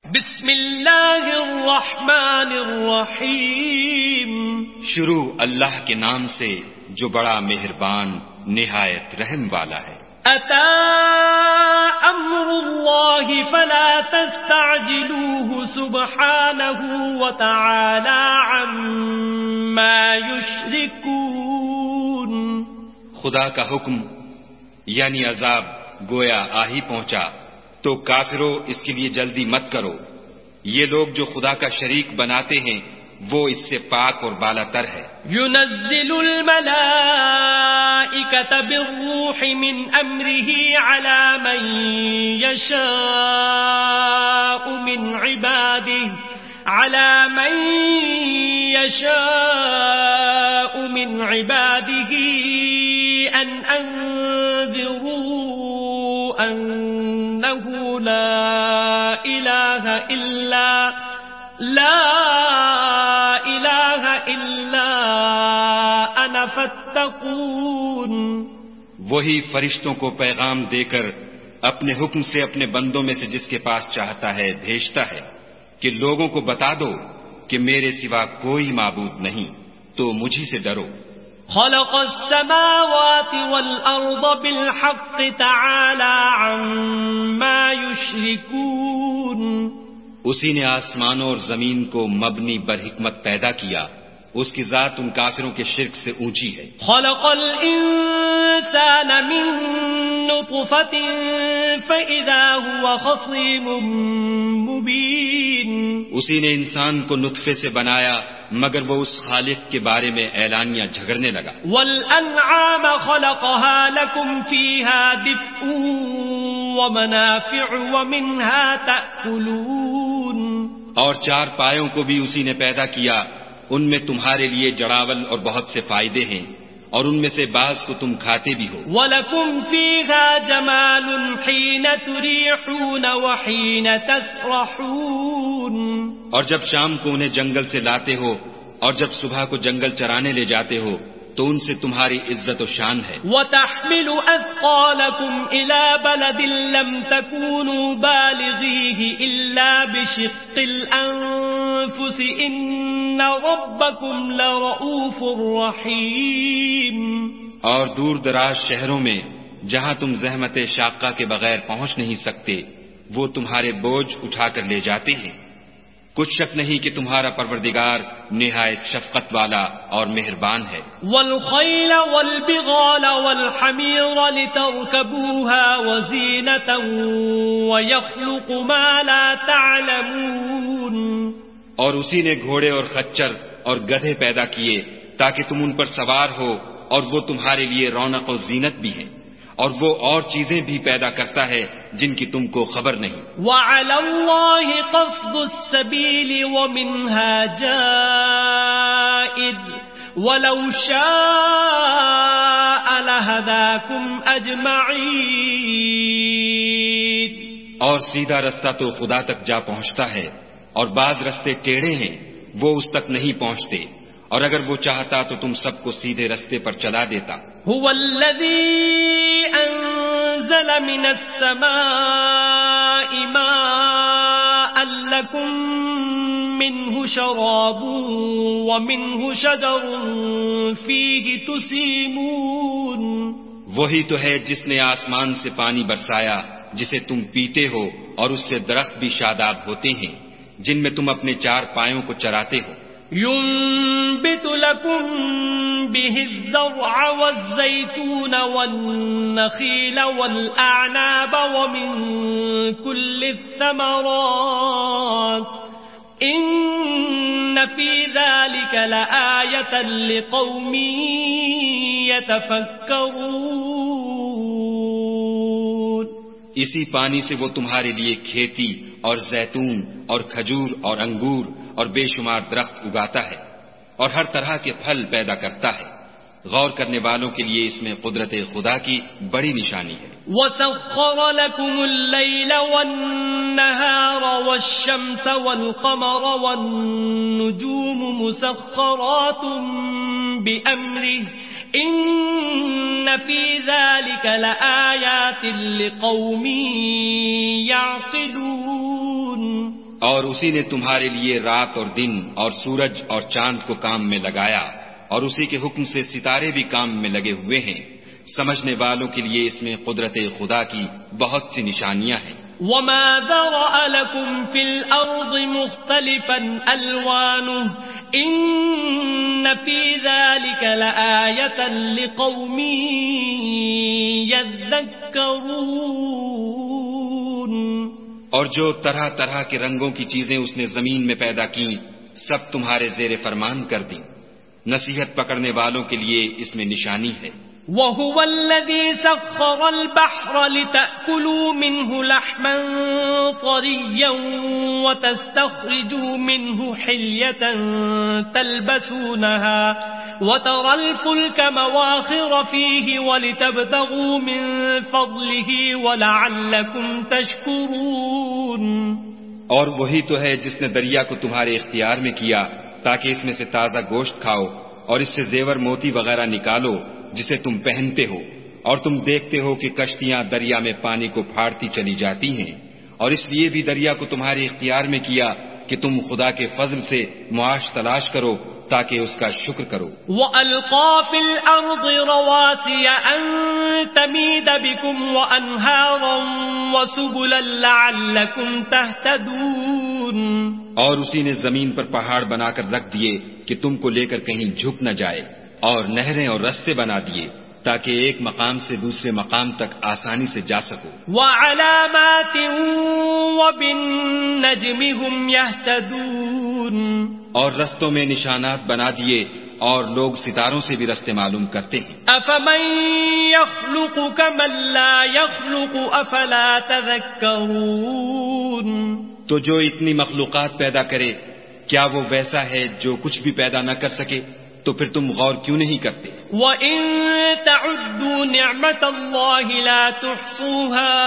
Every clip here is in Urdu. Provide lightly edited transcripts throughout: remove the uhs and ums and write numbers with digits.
بسم اللہ الرحمن الرحیم. شروع اللہ کے نام سے جو بڑا مہربان نہایت رحم والا ہے. اتا امر اللہ فلا تستعجلوه سبحانہ وتعالی عما یشرکون. خدا کا حکم یعنی عذاب گویا آ ہی پہنچا تو کافروں اس کے لیے جلدی مت کرو. یہ لوگ جو خدا کا شریک بناتے ہیں وہ اس سے پاک اور بالا تر ہے. ينزل الملائكة بالروح من أمره على من يشاء من عباده أن أنذروا أنه لا إله إلا أنا فاتقون. وہی فرشتوں کو پیغام دے کر اپنے حکم سے اپنے بندوں میں سے جس کے پاس چاہتا ہے بھیجتا ہے کہ لوگوں کو بتا دو کہ میرے سوا کوئی معبود نہیں تو مجھی سے ڈرو. خلق السماوات والأرض بالحق تعالى عما يشركون. اسی نے آسمانوں اور زمین کو مبنی بر حکمت پیدا کیا. اس کی ذات ان کافروں کے شرک سے اونچی ہے. خلق الانسان من نطفة فإذا هو خصيم مبين. اسی نے انسان کو نطفے سے بنایا مگر وہ اس خالق کے بارے میں اعلانیہ جھگڑنے لگا. والانعام خلقها لكم فيها دفء ومنافع ومنها تأكلون. اور چار پایوں کو بھی اسی نے پیدا کیا. ان میں تمہارے لیے جڑاول اور بہت سے فائدے ہیں اور ان میں سے بعض کو تم کھاتے بھی ہو. وَلَكُمْ فِيهَا جَمَالٌ حِينَ تُرِيحُونَ وَحِينَ تَسْرَحُونَ. اور جب شام کو انہیں جنگل سے لاتے ہو اور جب صبح کو جنگل چرانے لے جاتے ہو تو ان سے تمہاری عزت و شان ہے. وَتَحْمِلُ أَثْقَالَكُمْ إِلَى بَلَدٍ لَمْ تَكُونُوا بَالِغِيهِ إِلَّا بِشِقِّ الْأَنفُسِ إِنَّ رَبَّكُمْ لَرَءُوفٌ رَحِيمٌ. اور دور دراز شہروں میں جہاں تم زحمت شاقہ کے بغیر پہنچ نہیں سکتے وہ تمہارے بوجھ اٹھا کر لے جاتے ہیں. کچھ شک نہیں کہ تمہارا پروردگار نہایت شفقت والا اور مہربان ہے. والخیل والبغال والحمیر لترکبوها وزینة ویخلق ما لا تعلمون. اور اسی نے گھوڑے اور خچر اور گدھے پیدا کیے تاکہ تم ان پر سوار ہو اور وہ تمہارے لیے رونق و زینت بھی ہے. اور وہ اور چیزیں بھی پیدا کرتا ہے جن کی تم کو خبر نہیں. وَعَلَى اللَّهِ قَصْدُ السَّبِيلِ وَمِنْهَا جَائِرٌ وَلَوْ شَاءَ لَهَدَاكُمْ أَجْمَعِينَ. اور سیدھا رستہ تو خدا تک جا پہنچتا ہے اور بعض رستے ٹیڑھے ہیں وہ اس تک نہیں پہنچتے اور اگر وہ چاہتا تو تم سب کو سیدھے رستے پر چلا دیتا. هو الذي أنزل من السماء ماء لكم منه شراب ومنه شجر فيه تسيمون. وہی تو ہے جس نے آسمان سے پانی برسایا جسے تم پیتے ہو اور اس سے درخت بھی شاداب ہوتے ہیں جن میں تم اپنے چار پایوں کو چراتے ہو. ينبت لكم به الزرع والزيتون والنخيل والأعناب ومن كل الثمرات إن في ذلك لآية لقوم يتفكرون. اسی پانی سے وہ تمہارے لیے کھیتی اور زیتون اور کھجور اور انگور اور بے شمار درخت اگاتا ہے اور ہر طرح کے پھل پیدا کرتا ہے. غور کرنے والوں کے لیے اس میں قدرت خدا کی بڑی نشانی ہے. وَسَخَّرَ لَكُمُ اللَّيْلَ وَالنَّهَارَ وَالشَّمْسَ وَالْقَمَرَ وَالنُّجُومُ مُسَخَّرَاتٌ بِأَمْرِهِ إِنَّ فِي ذَلِكَ لَآيَاتٍ لِقَوْمٍ يَعْقِلُونَ. اور اسی نے تمہارے لیے رات اور دن اور سورج اور چاند کو کام میں لگایا، اور اسی کے حکم سے ستارے بھی کام میں لگے ہوئے ہیں۔ سمجھنے والوں کے لیے اس میں قدرت خدا کی بہت سی نشانیاں ہیں۔ وما ذرأ لكم في الأرض مختلفا ألوانه إن في ذلك لآية لقوم يذكرون۔ اور جو طرح طرح کے رنگوں کی چیزیں اس نے زمین میں پیدا کی سب تمہارے زیر فرمان کر دیں، نصیحت پکڑنے والوں کے لیے اس میں نشانی ہے۔ وَهُوَ الَّذِي سَخَّرَ الْبَحْرَ لِتَأْكُلُوا مِنْهُ لَحْمًا طَرِيًّا وَتَسْتَخْرِجُوا مِنْهُ حِلْيَةً تَلْبَسُونَهَا وَتَرَى الْفُلْكَ مَوَاخِرَ فِيهِ وَلِتَبْتَغُوا مِنْ فَضْلِهِ وَلَعَلَّكُمْ تَشْكُرُونَ۔ اور وہی تو ہے جس نے دریا کو تمہارے اختیار میں کیا تاکہ اس میں سے تازہ گوشت کھاؤ اور اس سے زیور موتی وغیرہ نکالو جسے تم پہنتے ہو، اور تم دیکھتے ہو کہ کشتیاں دریا میں پانی کو پھاڑتی چلی جاتی ہیں، اور اس لیے بھی دریا کو تمہارے اختیار میں کیا کہ تم خدا کے فضل سے معاش تلاش کرو تاکہ اس کا شکر کرو۔ وَأَلْقَى فِي الْأَرْضِ رَوَاسِيَ أَن تَمِيدَ بِكُمْ وَأَنْهَارًا وَسُبُلًا لَعَلَّكُمْ تَهْتَدُونَ۔ اور اسی نے زمین پر پہاڑ بنا کر رکھ دیے کہ تم کو لے کر کہیں جھک نہ جائے، اور نہریں اور رستے بنا دیے تاکہ ایک مقام سے دوسرے مقام تک آسانی سے جا سکو۔ وَعَلَامَاتٍ وَبِالنَّجْمِ هُمْ يَهْتَدُونَ۔ اور رستوں میں نشانات بنا دیے اور لوگ ستاروں سے بھی رستے معلوم کرتے ہیں۔ أَفَمَن يَخْلُقُ كَمَن لَّا يَخْلُقُ أَفَلَا تَذَكَّرُونَ۔ تو جو اتنی مخلوقات پیدا کرے کیا وہ ویسا ہے جو کچھ بھی پیدا نہ کر سکے؟ تو پھر تم غور کیوں نہیں کرتے؟ وَإِن تَعُدُّوا نِعْمَةَ اللَّهِ لَا تُحْصُوهَا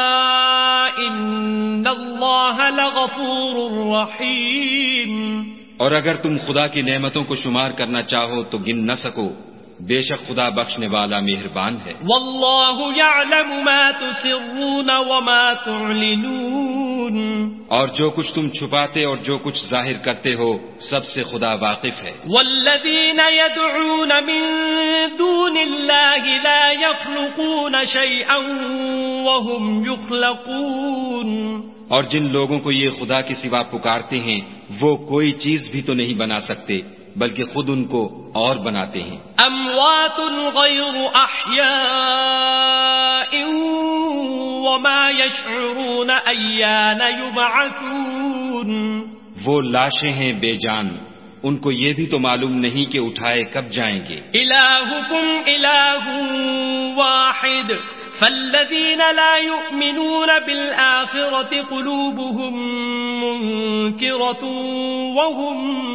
إِنَّ اللَّهَ لَغَفُورٌ رَّحِيمٌ۔ اور اگر تم خدا کی نعمتوں کو شمار کرنا چاہو تو گن نہ سکو، بے شک خدا بخشنے والا مہربان ہے۔ وَاللَّهُ يَعْلَمُ مَا تُسِرُّونَ وَمَا تُعْلِنُونَ۔ اور جو کچھ تم چھپاتے اور جو کچھ ظاہر کرتے ہو سب سے خدا واقف ہے۔ وَالَّذِينَ يَدْعُونَ مِن دُونِ اللَّهِ لَا يَخْلُقُونَ شَيْئًا وَهُمْ يُخْلَقُونَ۔ اور جن لوگوں کو یہ خدا کے سوا پکارتے ہیں وہ کوئی چیز بھی تو نہیں بنا سکتے بلکہ خود ان کو اور بناتے ہیں۔ اموات غیر احیاء وما يشعرون ایان یبعثون۔ وہ لاشیں ہیں بے جان، ان کو یہ بھی تو معلوم نہیں کہ اٹھائے کب جائیں گے۔ الہکم الہ واحد فالذین لا یؤمنون بالآخرة قلوبهم منکرة وهم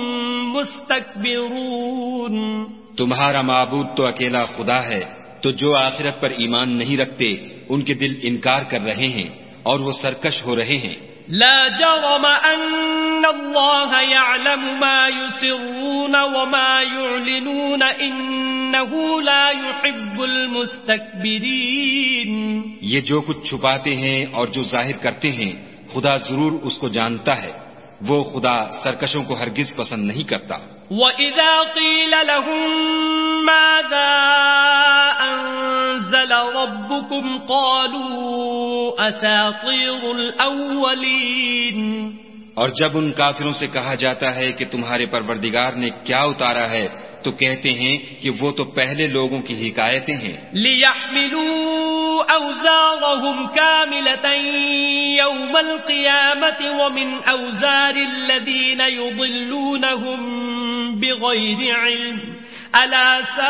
مستکبرون۔ تمہارا معبود تو اکیلا خدا ہے، تو جو آخرت پر ایمان نہیں رکھتے ان کے دل انکار کر رہے ہیں اور وہ سرکش ہو رہے ہیں۔ لا جرم ان اللہ یعلم ما یسرون وما یعلنون انہ لا يحب المستکبرین۔ یہ جو کچھ چھپاتے ہیں اور جو ظاہر کرتے ہیں خدا ضرور اس کو جانتا ہے، وہ خدا سرکشوں کو ہرگز پسند نہیں کرتا۔ وَإِذَا قِيلَ لَهُم مَّاذَا أَنزَلَ رَبُّكُمْ قَالُوا أَسَاطِيرُ الْأَوَّلِينَ۔ اور جب ان کافروں سے کہا جاتا ہے کہ تمہارے پروردگار نے کیا اتارا ہے تو کہتے ہیں کہ وہ تو پہلے لوگوں کی حکایتیں ہیں۔ لِيَحْمِلُوا أَوْزَارَهُمْ كَامِلَةً يَوْمَ الْقِيَامَةِ وَمِنْ أَوْزَارِ الَّذِينَ يُضِلُّونَهُمْ بِغَيْرِ عِلْمٍ أَلَا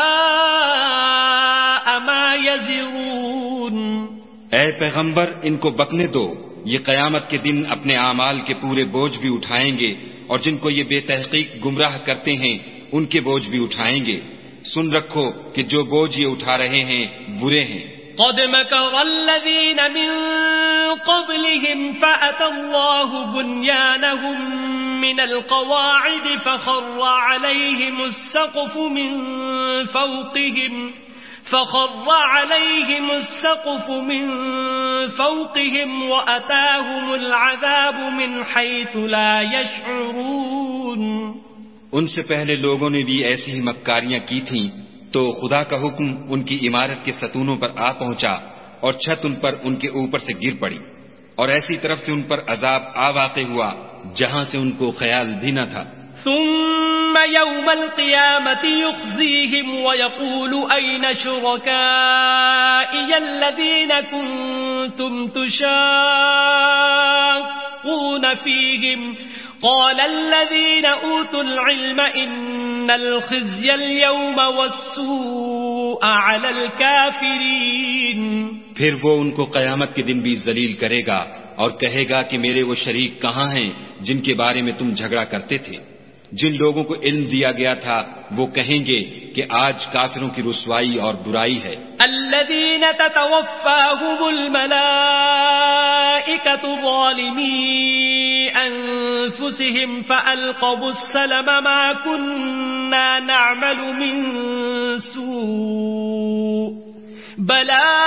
سَاءَ مَا يَزِرُونَ۔ اے پیغمبر ان کو بکنے دو، یہ قیامت کے دن اپنے اعمال کے پورے بوجھ بھی اٹھائیں گے، اور جن کو یہ بے تحقیق گمراہ کرتے ہیں ان کے بوجھ بھی اٹھائیں گے۔ سن رکھو کہ جو بوجھ یہ اٹھا رہے ہیں برے ہیں۔ قد مكر الذين من قبلهم فأتى الله بنيانهم من القواعد فخر عليهم السقف من فوقهم فخر عليهم السقف من فوقهم وأتاهم العذاب من حيث لا يشعرون. ان سے پہلے لوگوں نے بھی ایسی ہی مکاریاں کی تھیں تو خدا کا حکم ان کی عمارت کے ستونوں پر آ پہنچا اور چھت ان پر ان کے اوپر سے گر پڑی اور ایسی طرف سے ان پر عذاب آ واقع ہوا جہاں سے ان کو خیال بھی نہ تھا. ثم يوم القيامة يخزيهم ويقول أين شركائي الذين كنتم تشاقون فيهم قال الذين أوتوا العلم إن الخزي اليوم والسوء على الكافرين. پھر وہ ان کو قیامت کے دن بھی ذلیل کرے گا اور کہے گا کہ میرے وہ شریک کہاں ہیں جن کے بارے میں تم جھگڑا کرتے تھے. جن لوگوں کو علم دیا گیا تھا وہ کہیں گے کہ آج کافروں کی رسوائی اور برائی ہے. الذين تتوفاهم الملائكة ظالمي أنفسهم فألقوا السلم ما كنا نعمل من سوء بلى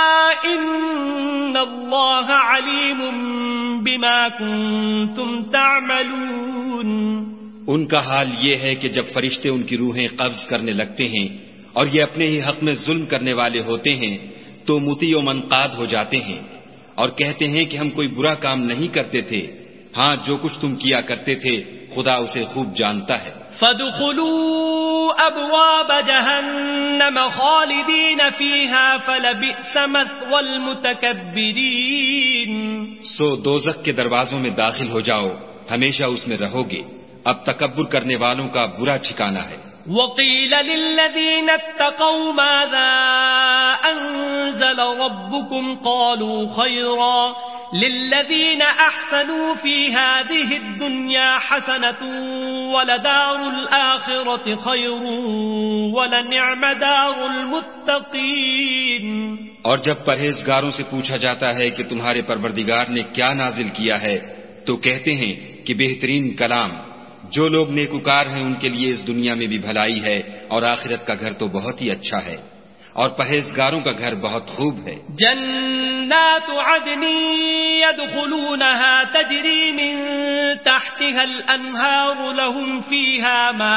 إن الله عليم بما كنتم تعملون. ان کا حال یہ ہے کہ جب فرشتے ان کی روحیں قبض کرنے لگتے ہیں اور یہ اپنے ہی حق میں ظلم کرنے والے ہوتے ہیں تو مطیع و منقاد ہو جاتے ہیں اور کہتے ہیں کہ ہم کوئی برا کام نہیں کرتے تھے. ہاں جو کچھ تم کیا کرتے تھے خدا اسے خوب جانتا ہے. فادخلوا ابواب جہنم خالدین فیہا فلبئس مثوى المتکبرین. سو دوزخ کے دروازوں میں داخل ہو جاؤ ہمیشہ اس میں رہو گے. اب تکبر کرنے والوں کا برا ٹھکانہ ہے. وقیل للذین اتقوا ماذا انزل ربکم قالوا خیرا للذین احسنوا فی هذه الدنیا حسنة ولدار الآخرة خیر ولنعم دار المتقین. اور جب پرہیزگاروں سے پوچھا جاتا ہے کہ تمہارے پروردگار نے کیا نازل کیا ہے تو کہتے ہیں کہ بہترین کلام. جو لوگ نیکوکار ہیں ان کے لیے اس دنیا میں بھی بھلائی ہے اور آخرت کا گھر تو بہت ہی اچھا ہے اور پرہیزگاروں کا گھر بہت خوب ہے. جنات عدن يدخلونها تجری من تحتها الانہار لهم فيها ما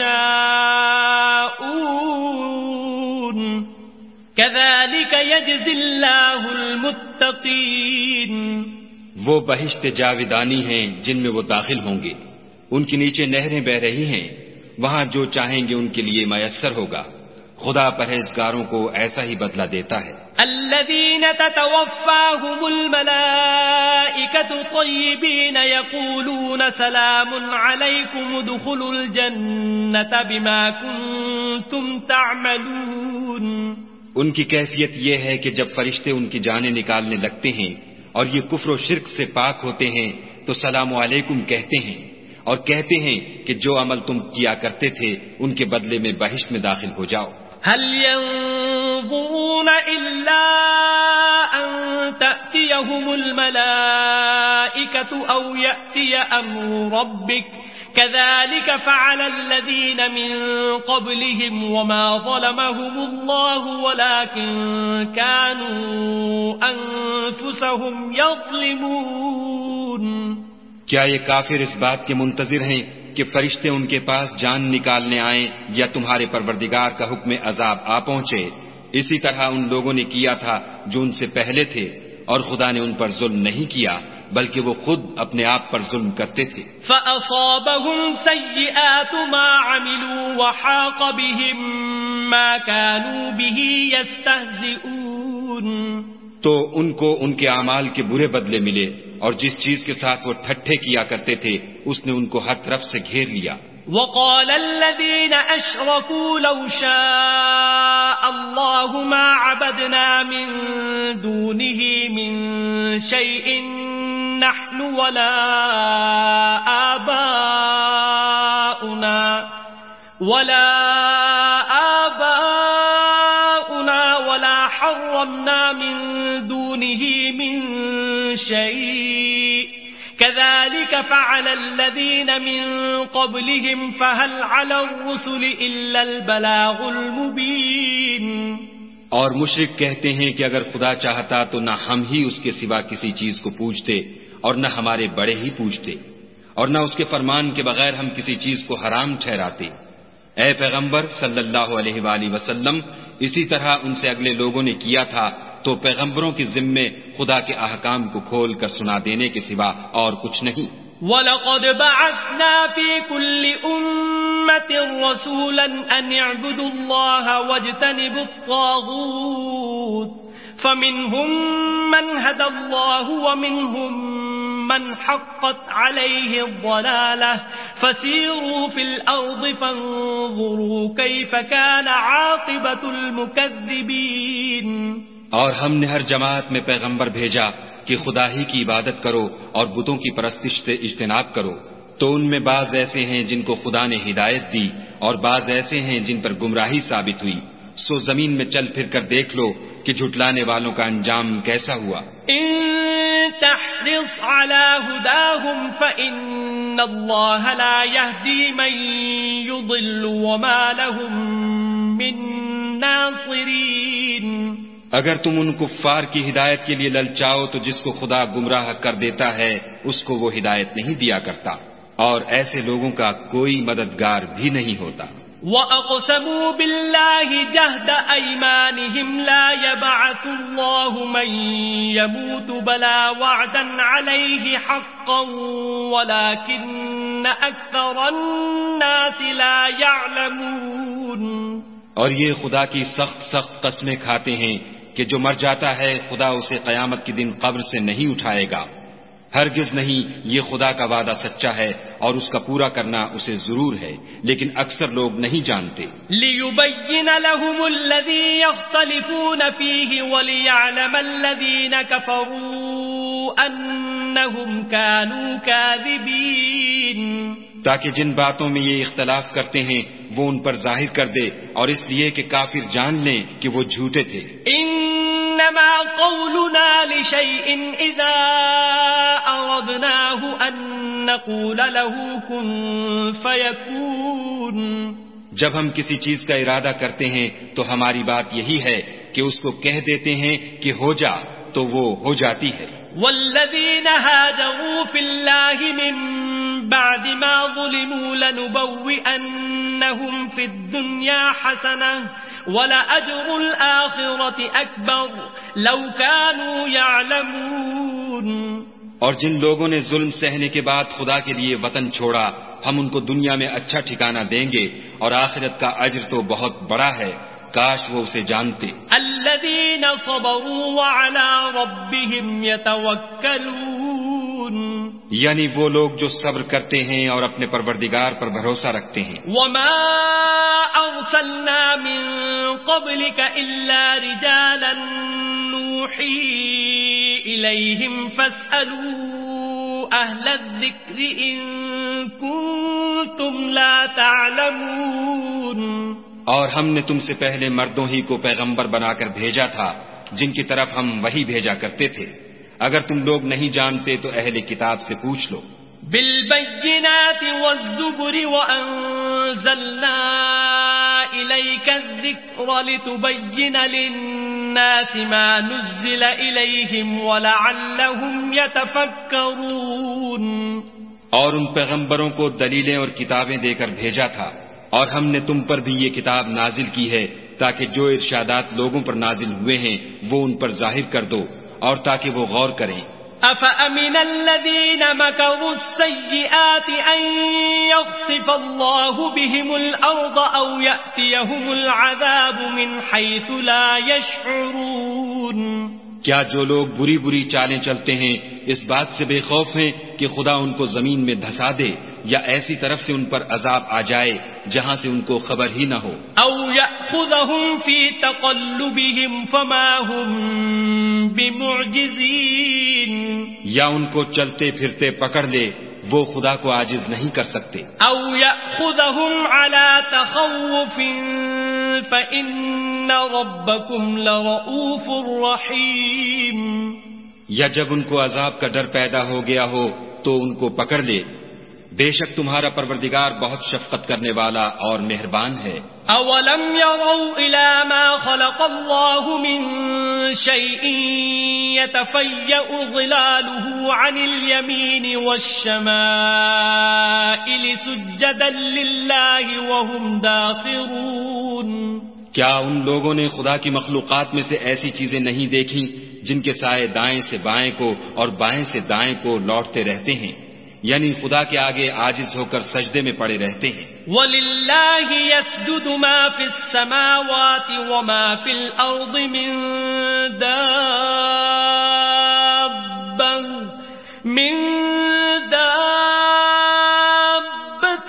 يشاءون كذلك يجزي الله المتقین. وہ بہشت جاودانی ہیں جن میں وہ داخل ہوں گے. ان کے نیچے نہریں بہ رہی ہیں. وہاں جو چاہیں گے ان کے لیے میسر ہوگا. خدا پرہیزگاروں کو ایسا ہی بدلہ دیتا ہے. الذين تتوفاهم الملائكة طيبين يقولون سلام عليكم ادخلوا الجنة بما كنتم تعملون. ان کی کیفیت یہ ہے کہ جب فرشتے ان کی جانیں نکالنے لگتے ہیں اور یہ کفر و شرک سے پاک ہوتے ہیں تو سلام علیکم کہتے ہیں اور کہتے ہیں کہ جو عمل تم کیا کرتے تھے ان کے بدلے میں بہشت میں داخل ہو جاؤ. هل ينظرون إلا أن تأتيهم الملائكة أو يأتي أمر ربك كذلك فعل الذين من قبلهم وما ظلمهم الله ولكن كانوا أنفسهم يظلمون. کیا یہ کافر اس بات کے منتظر ہیں کہ فرشتے ان کے پاس جان نکالنے آئیں یا تمہارے پروردگار کا حکم عذاب آ پہنچے؟ اسی طرح ان لوگوں نے کیا تھا جو ان سے پہلے تھے اور خدا نے ان پر ظلم نہیں کیا بلکہ وہ خود اپنے آپ پر ظلم کرتے تھے. فَأَصَابَهُمْ سَيِّئَاتُ مَا عَمِلُوا وَحَاقَ بِهِمْ مَا كَانُوا بِهِ يَسْتَهْزِئُونَ. تو ان کو ان کے اعمال کے برے بدلے ملے اور جس چیز کے ساتھ وہ ٹھٹھے کیا کرتے تھے اس نے ان کو ہر طرف سے گھیر لیا. وقال الذين أشركوا لو شاء الله ما عبدنا من دونه من شيء نحن ولا آباؤنا ولا حرمنا من دونه من شيء كذلك فعل الذين من قبلهم فهل على الرسل إلا البلاغ المبين. اور مشرک کہتے ہیں کہ اگر خدا چاہتا تو نہ ہم ہی اس کے سوا کسی چیز کو پوجتے اور نہ ہمارے بڑے ہی پوجتے اور نہ اس کے فرمان کے بغیر ہم کسی چیز کو حرام ٹھہراتے۔ اے پیغمبر صلی اللہ علیہ وآلہ وسلم، اسی طرح ان سے اگلے لوگوں نے کیا تھا، تو پیغمبروں کے ذمے خدا کے احکام کو کھول کر سنا دینے کے سوا اور کچھ نہیں۔ وَلَقَدْ بَعَثْنَا فِي كُلِّ أُمَّةٍ رَسُولًا أَنِ اعْبُدُوا اللَّهَ وَاجْتَنِبُوا الطَّاغُوتَ فَمِنْهُمْ مَنْ هَدَى اللَّهُ وَمِنْهُمْ مَنْ حَقَّتْ عَلَيْهِ الضَّلَالَةُ فَسِيرُوا فِي الْأَرْضِ فَانظُرُوا كَيْفَ كَانَ عَاقِبَةُ الْمُكَذِّبِينَ۔ اور ہم نے ہر جماعت میں پیغمبر بھیجا کہ خدا ہی کی عبادت کرو اور بتوں کی پرستش سے اجتناب کرو، تو ان میں بعض ایسے ہیں جن کو خدا نے ہدایت دی اور بعض ایسے ہیں جن پر گمراہی ثابت ہوئی، سو زمین میں چل پھر کر دیکھ لو کہ جھٹلانے والوں کا انجام کیسا ہوا۔ ان تحرص على هداهم فإن الله لا يهدي من يضل وما لهم من ناصرين۔ اگر تم ان کفار کی ہدایت کے لیے للچاؤ تو جس کو خدا گمراہ کر دیتا ہے اس کو وہ ہدایت نہیں دیا کرتا، اور ایسے لوگوں کا کوئی مددگار بھی نہیں ہوتا۔ وَأَقْسَمُوا بِاللَّهِ جَهْدَ أَيْمَانِهِمْ لَا يَبْعَثُ اللَّهُ مَن يَمُوتُ بَلَىٰ وَعْدًا عَلَيْهِ حَقًّا وَلَٰكِنَّ أَكْثَرَ النَّاسِ لَا يَعْلَمُونَ۔ اور یہ خدا کی سخت قسمیں کھاتے ہیں کہ جو مر جاتا ہے خدا اسے قیامت کے دن قبر سے نہیں اٹھائے گا، ہرگز نہیں، یہ خدا کا وعدہ سچا ہے اور اس کا پورا کرنا اسے ضرور ہے، لیکن اکثر لوگ نہیں جانتے۔ لِيُبَيِّنَ لَهُمُ الَّذِي يَخْتَلِفُونَ فِيهِ وَلِيَعْلَمَ الَّذِينَ كَفَرُوا أَنَّهُمْ كَانُوا كَاذِبِينَ، تاکہ جن باتوں میں یہ اختلاف کرتے ہیں وہ ان پر ظاہر کر دے، اور اس لیے کہ کافر جان لیں کہ وہ جھوٹے تھے۔ انما قولنا لشيء اذا اردناه ان نقول له كن فيكون، جب ہم کسی چیز کا ارادہ کرتے ہیں تو ہماری بات یہی ہے کہ اس کو کہہ دیتے ہیں کہ ہو جا، تو وہ ہو جاتی ہے۔ والذين هاجروا في الله من بعد ما ظلموا لنبوئنهم في الدنيا حسنة ولأجر الآخرة أكبر لو كانوا يعلمون۔ اور جن لوگوں نے ظلم سہنے کے بعد خدا کے لیے وطن چھوڑا، ہم ان کو دنیا میں اچھا ٹھکانہ دیں گے اور آخرت کا اجر تو بہت بڑا ہے، کاش وہ اسے جانتے۔ الذين صبروا وعلى ربهم يتوكلون، یعنی وہ لوگ جو صبر کرتے ہیں اور اپنے پروردگار پر بھروسہ رکھتے ہیں۔ وما ارسلنا من قبلك الا رجالا نوحي اليهم فاسألوا اهل الذكر ان كنتم لا تعلمون۔ اور ہم نے تم سے پہلے مردوں ہی کو پیغمبر بنا کر بھیجا تھا جن کی طرف ہم وحی بھیجا کرتے تھے، اگر تم لوگ نہیں جانتے تو اہل کتاب سے پوچھ لو۔ بالبينات والزبر وأنزلنا إليك الذكر لتبين للناس ما نزل إليهم ولعلهم يتفكرون۔ اور ان پیغمبروں کو دلیلیں اور کتابیں دے کر بھیجا تھا، اور ہم نے تم پر بھی یہ کتاب نازل کی ہے تاکہ جو ارشادات لوگوں پر نازل ہوئے ہیں وہ ان پر ظاہر کر دو اور تاکہ وہ غور کریں۔ أَفَأَمِنَ الَّذِينَ مَكَرُوا السَّيِّئَاتِ أَن يَخْسِفَ اللَّهُ بِهِمُ الْأَرْضَ أَوْ يَأْتِيَهُمُ الْعَذَابُ مِنْ حَيْثُ لَا يَشْعُرُونَ۔ کیا جو لوگ بری چالیں چلتے ہیں اس بات سے بے خوف ہیں کہ خدا ان کو زمین میں دھسا دے یا ایسی طرف سے ان پر عذاب آ جائے جہاں سے ان کو خبر ہی نہ ہو؟ او یأخذہم فی تقلبہم فما ہم بمعجزین، یا ان کو چلتے پھرتے پکڑ لے، وہ خدا کو عاجز نہیں کر سکتے۔ او یأخذہم علی تخوف فإن ربکم لرؤوف رحیم، یا جب ان کو عذاب کا ڈر پیدا ہو گیا ہو تو ان کو پکڑ لے، بے شک تمہارا پروردگار بہت شفقت کرنے والا اور مہربان ہے۔ اولم يروا الى ما خلق الله من شيء يتفيأ ظلاله عن اليمين والشمائل سجدا لله وهم داخرون، کیا ان لوگوں نے خدا کی مخلوقات میں سے ایسی چیزیں نہیں دیکھی جن کے سائے دائیں سے بائیں کو اور بائیں سے دائیں کو لوٹتے رہتے ہیں، یعنی خدا کے آگے عاجز ہو کر سجدے میں پڑے رہتے ہیں۔ وَلِلَّهِ يَسْجُدُ مَا فِي السَّمَاوَاتِ وَمَا فِي الْأَرْضِ مِن دَابَّةٍ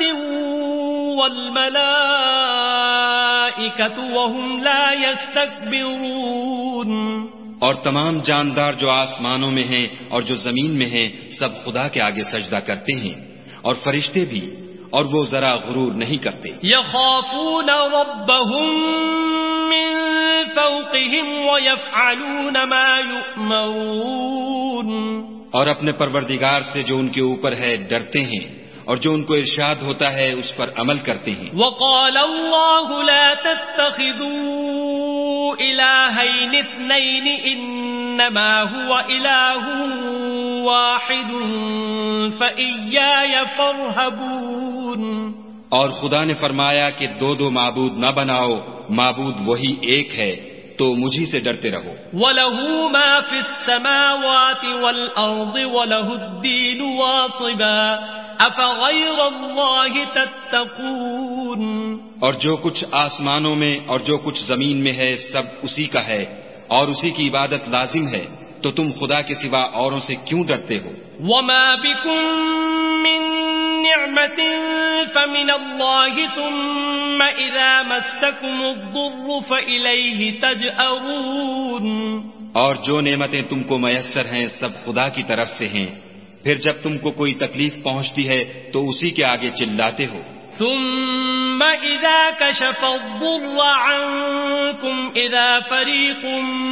وَالْمَلَائِكَةُ وَهُمْ لَا يَسْتَكْبِرُونَ، اور تمام جاندار جو آسمانوں میں ہیں اور جو زمین میں ہیں سب خدا کے آگے سجدہ کرتے ہیں، اور فرشتے بھی، اور وہ ذرا غرور نہیں کرتے۔ يَخَافُونَ رَبَّهُم مِّن فَوْقِهِمْ وَيَفْعَلُونَ مَا يُؤْمَرُونَ، اور اپنے پروردگار سے جو ان کے اوپر ہے ڈرتے ہیں، اور جو ان کو ارشاد ہوتا ہے اس پر عمل کرتے ہیں۔ وَقَالَ اللَّهُ لَا تَتَّخِذُوا إِلَٰهَيْنِ اثْنَيْنِ إِنَّمَا هُوَ إِلَٰهٌ وَاحِدٌ فَإِيَّايَ فَارْهَبُونِ، اور خدا نے فرمایا کہ دو معبود نہ بناؤ، معبود وہی ایک ہے، تو مجھی سے ڈرتے رہو۔ وَلَهُ مَا فِي السَّمَاوَاتِ وَالْأَرْضِ وَلَهُ الدِّينُ وَاصِبًا أَفَغَيْرَ اللَّهِ تَتَّقُونَ، اور جو کچھ آسمانوں میں اور جو کچھ زمین میں ہے سب اسی کا ہے، اور اسی کی عبادت لازم ہے، تو تم خدا کے سوا اوروں سے کیوں ڈرتے ہو؟ وَمَا بِكُم مِّن نِّعْمَةٍ فَمِنَ اللَّهِ ثُمَّ إِذَا مَسَّكُمُ الضُّرُّ فَإِلَيْهِ تَجْأَرُونَ، اور جو نعمتیں تم کو میسر ہیں سب خدا کی طرف سے ہیں، پھر جب تم کو کوئی تکلیف پہنچتی ہے تو اسی کے آگے چلاتے ہو۔ ثم إذا كشف الضر عنكم إذا فريق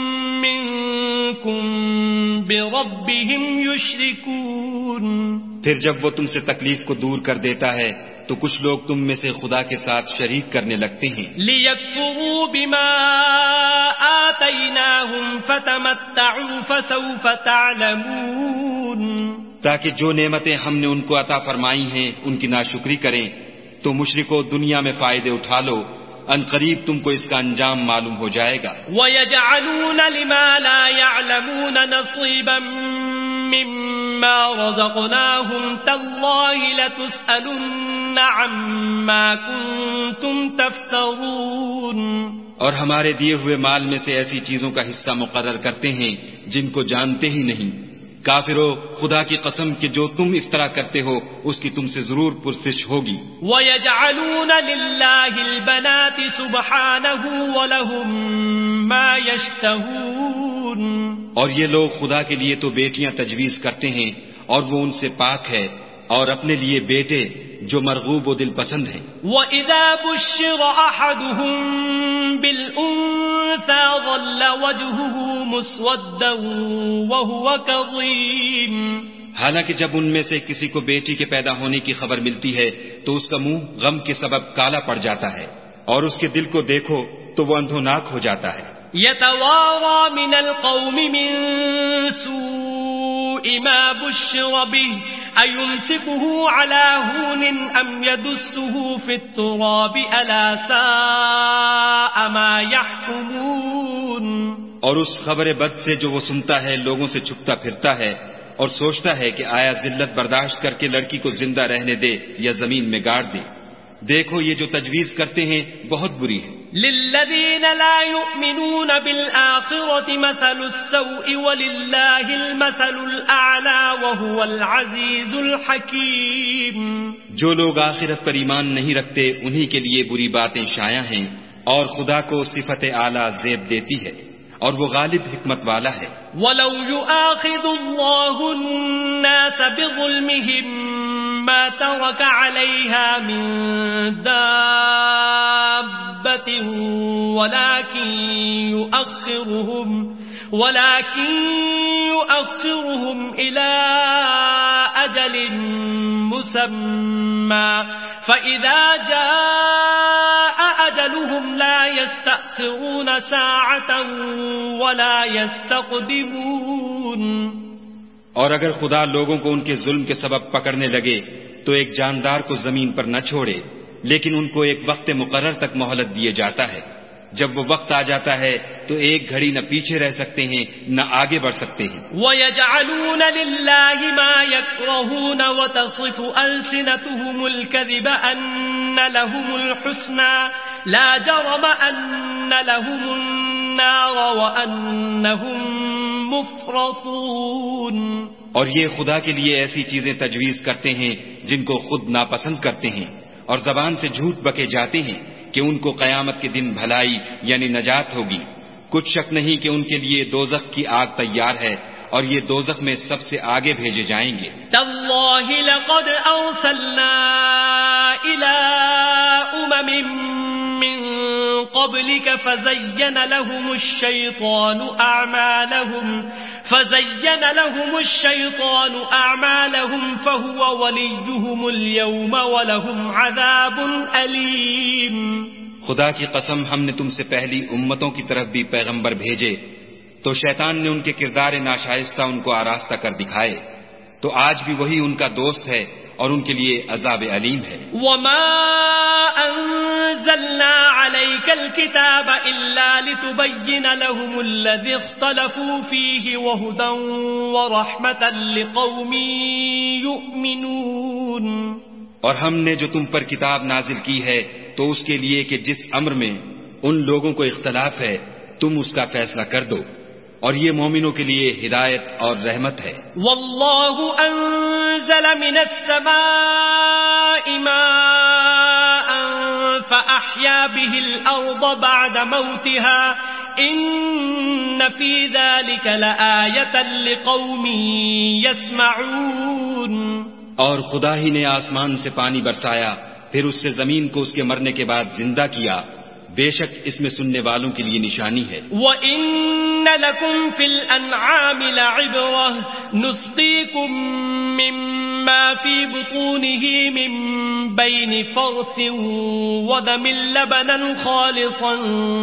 منكم بربهم يشركون، پھر جب وہ تم سے تکلیف کو دور کر دیتا ہے تو کچھ لوگ تم میں سے خدا کے ساتھ شریک کرنے لگتے ہیں۔ لِيَكْفُرُوا بِمَا آتَيْنَاهُمْ فَتَمَتَّعُوا فَسَوْفَ تَعْلَمُونَ، تاکہ جو نعمتیں ہم نے ان کو عطا فرمائی ہیں ان کی ناشکری کریں، تو مشرکو دنیا میں فائدے اٹھا لو، ان قریب تم کو اس کا انجام معلوم ہو جائے گا۔ وَيَجْعَلُونَ لِمَا لَا يَعْلَمُونَ نَصِيبًا مِّمَّا رَزَقْنَاهُمْ تَاللَّهِ لَتُسْأَلُنَّ عَمَّا كُنتُمْ تَفْتَرُونَ، اور ہمارے دیے ہوئے مال میں سے ایسی چیزوں کا حصہ مقرر کرتے ہیں جن کو جانتے ہی نہیں۔ کافرو، خدا کی قسم کہ جو تم افطرا کرتے ہو اس کی تم سے ضرور پرسش ہوگی۔ وَيَجْعَلُونَ لِلَّهِ الْبَنَاتِ سُبْحَانَهُ وَلَهُم مَّا يَشْتَهُونَ، اور یہ لوگ خدا کے لیے تو بیٹیاں تجویز کرتے ہیں اور وہ ان سے پاک ہے، اور اپنے لیے بیٹے جو مرغوب و دل پسند ہیں۔ وَإِذَا بُشِّرَ أَحَدُهُم بِالْأُنثَىٰ ظَلَّ وَجْهُهُ مُسْوَدًّا وَهُوَ كَظِيمٌ، حالانکہ جب ان میں سے کسی کو بیٹی کے پیدا ہونے کی خبر ملتی ہے تو اس کا منہ غم کے سبب کالا پڑ جاتا ہے، اور اس کے دل کو دیکھو تو وہ اندھوناک ہو جاتا ہے۔ يَتَوَارَىٰ مِنَ الْقَوْمِ مِن سُوءِ مَا بُشِّرَ بِهِ أَيُمْسِكُهُ عَلَىٰ هُونٍ أَمْ يَدُسُّهُ فِي التُّرَابِ أَلَا سَاءَ مَا يَحْكُمُونَ، اور اس خبر بد سے جو وہ سنتا ہے لوگوں سے چھپتا پھرتا ہے اور سوچتا ہے کہ آیا ذلت برداشت کر کے لڑکی کو زندہ رہنے دے یا زمین میں گاڑ دے۔ دیکھو یہ جو تجویز کرتے ہیں بہت بری ہے۔ لِلَّذِينَ لَا يُؤْمِنُونَ بِالْآخِرَةِ مَثَلُ السَّوْءِ وَلِلَّهِ الْمَثَلُ الْأَعْلَىٰ وَهُوَ الْعَزِيزُ الْحَكِيمُ، جو لوگ آخرت پر ایمان نہیں رکھتے انہی کے لیے بری باتیں شائع ہیں، اور خدا کو صفت اعلیٰ زیب دیتی ہے، اور وہ غالب حکمت والا ہے۔ وَلَوْ يُؤَاخِذُ اللَّهُ النَّاسَ بِظُلْمِهِم مَّا تَرَكَ عَلَيْهَا مِن دَابَّةٍ ولكن يؤخرهم إلى أجل مسمى فإذا جاء أجلهم لا يستأخرون ساعة ولا يستقدمون. اور اگر خدا لوگوں کو ان کے ظلم کے سبب پکڑنے لگے تو ایک جاندار کو زمین پر نہ چھوڑے، لیکن ان کو ایک وقت مقرر تک مہلت دیے جاتا ہے. جب وہ وقت آ جاتا ہے تو ایک گھڑی نہ پیچھے رہ سکتے ہیں نہ آگے بڑھ سکتے ہیں. وَيَجْعَلُونَ لِلَّهِ مَا يَكْرَهُونَ وَتَصِفُ أَلْسِنَتُهُمُ الْكَذِبَ أَنَّ لَهُمُ الْحُسْنَى لَا جَرَمَ أَنَّ لَهُمُ النَّارَ وَأَنَّهُمْ مُفْرَطُونَ. اور یہ خدا کے لیے ایسی چیزیں تجویز کرتے ہیں جن کو خود ناپسند کرتے ہیں، اور زبان سے جھوٹ بکے جاتے ہیں کہ ان کو قیامت کے دن بھلائی یعنی نجات ہوگی. کچھ شک نہیں کہ ان کے لیے دوزخ کی آگ تیار ہے اور یہ دوزخ میں سب سے آگے بھیجے جائیں گے. تاللہ لقد ارسلنا الى من قبلك فزين لهم الشيطان أعمالهم فهو وليهم اليوم ولهم عذاب أليم. خدا کی قسم، ہم نے تم سے پہلی امتوں کی طرف بھی پیغمبر بھیجے تو شیطان نے ان کے کردار ناشائستہ ان کو آراستہ کر دکھائے، تو آج بھی وہی ان کا دوست ہے اور ان کے لیے عذاب علیم ہے. وما انزلنا عليك الكتاب الا لتبين لهم الذي اختلفوا فيه وهدى ورحمة لقوم يؤمنون. اور ہم نے جو تم پر کتاب نازل کی ہے تو اس کے لیے کہ جس امر میں ان لوگوں کو اختلاف ہے تم اس کا فیصلہ کر دو، اور یہ مومنوں کے لیے ہدایت اور رحمت ہے. واللہ انزل من السماء ماء فأحيا به الأرض بعد موتها ان في ذلك لآية لقوم يسمعون. اور خدا ہی نے آسمان سے پانی برسایا، پھر اس سے زمین کو اس کے مرنے کے بعد زندہ کیا، بے شک اس میں سننے والوں کے لیے نشانی ہے. وَإِنَّ لَكُمْ فِي الْأَنْعَامِ لَعِبْرَةً نُسْقِيكُم مِّمَّا فِي بُطُونِهِ مِن بَيْنِ فَرْثٍ وَدَمٍ لَبَنًا خَالِصًا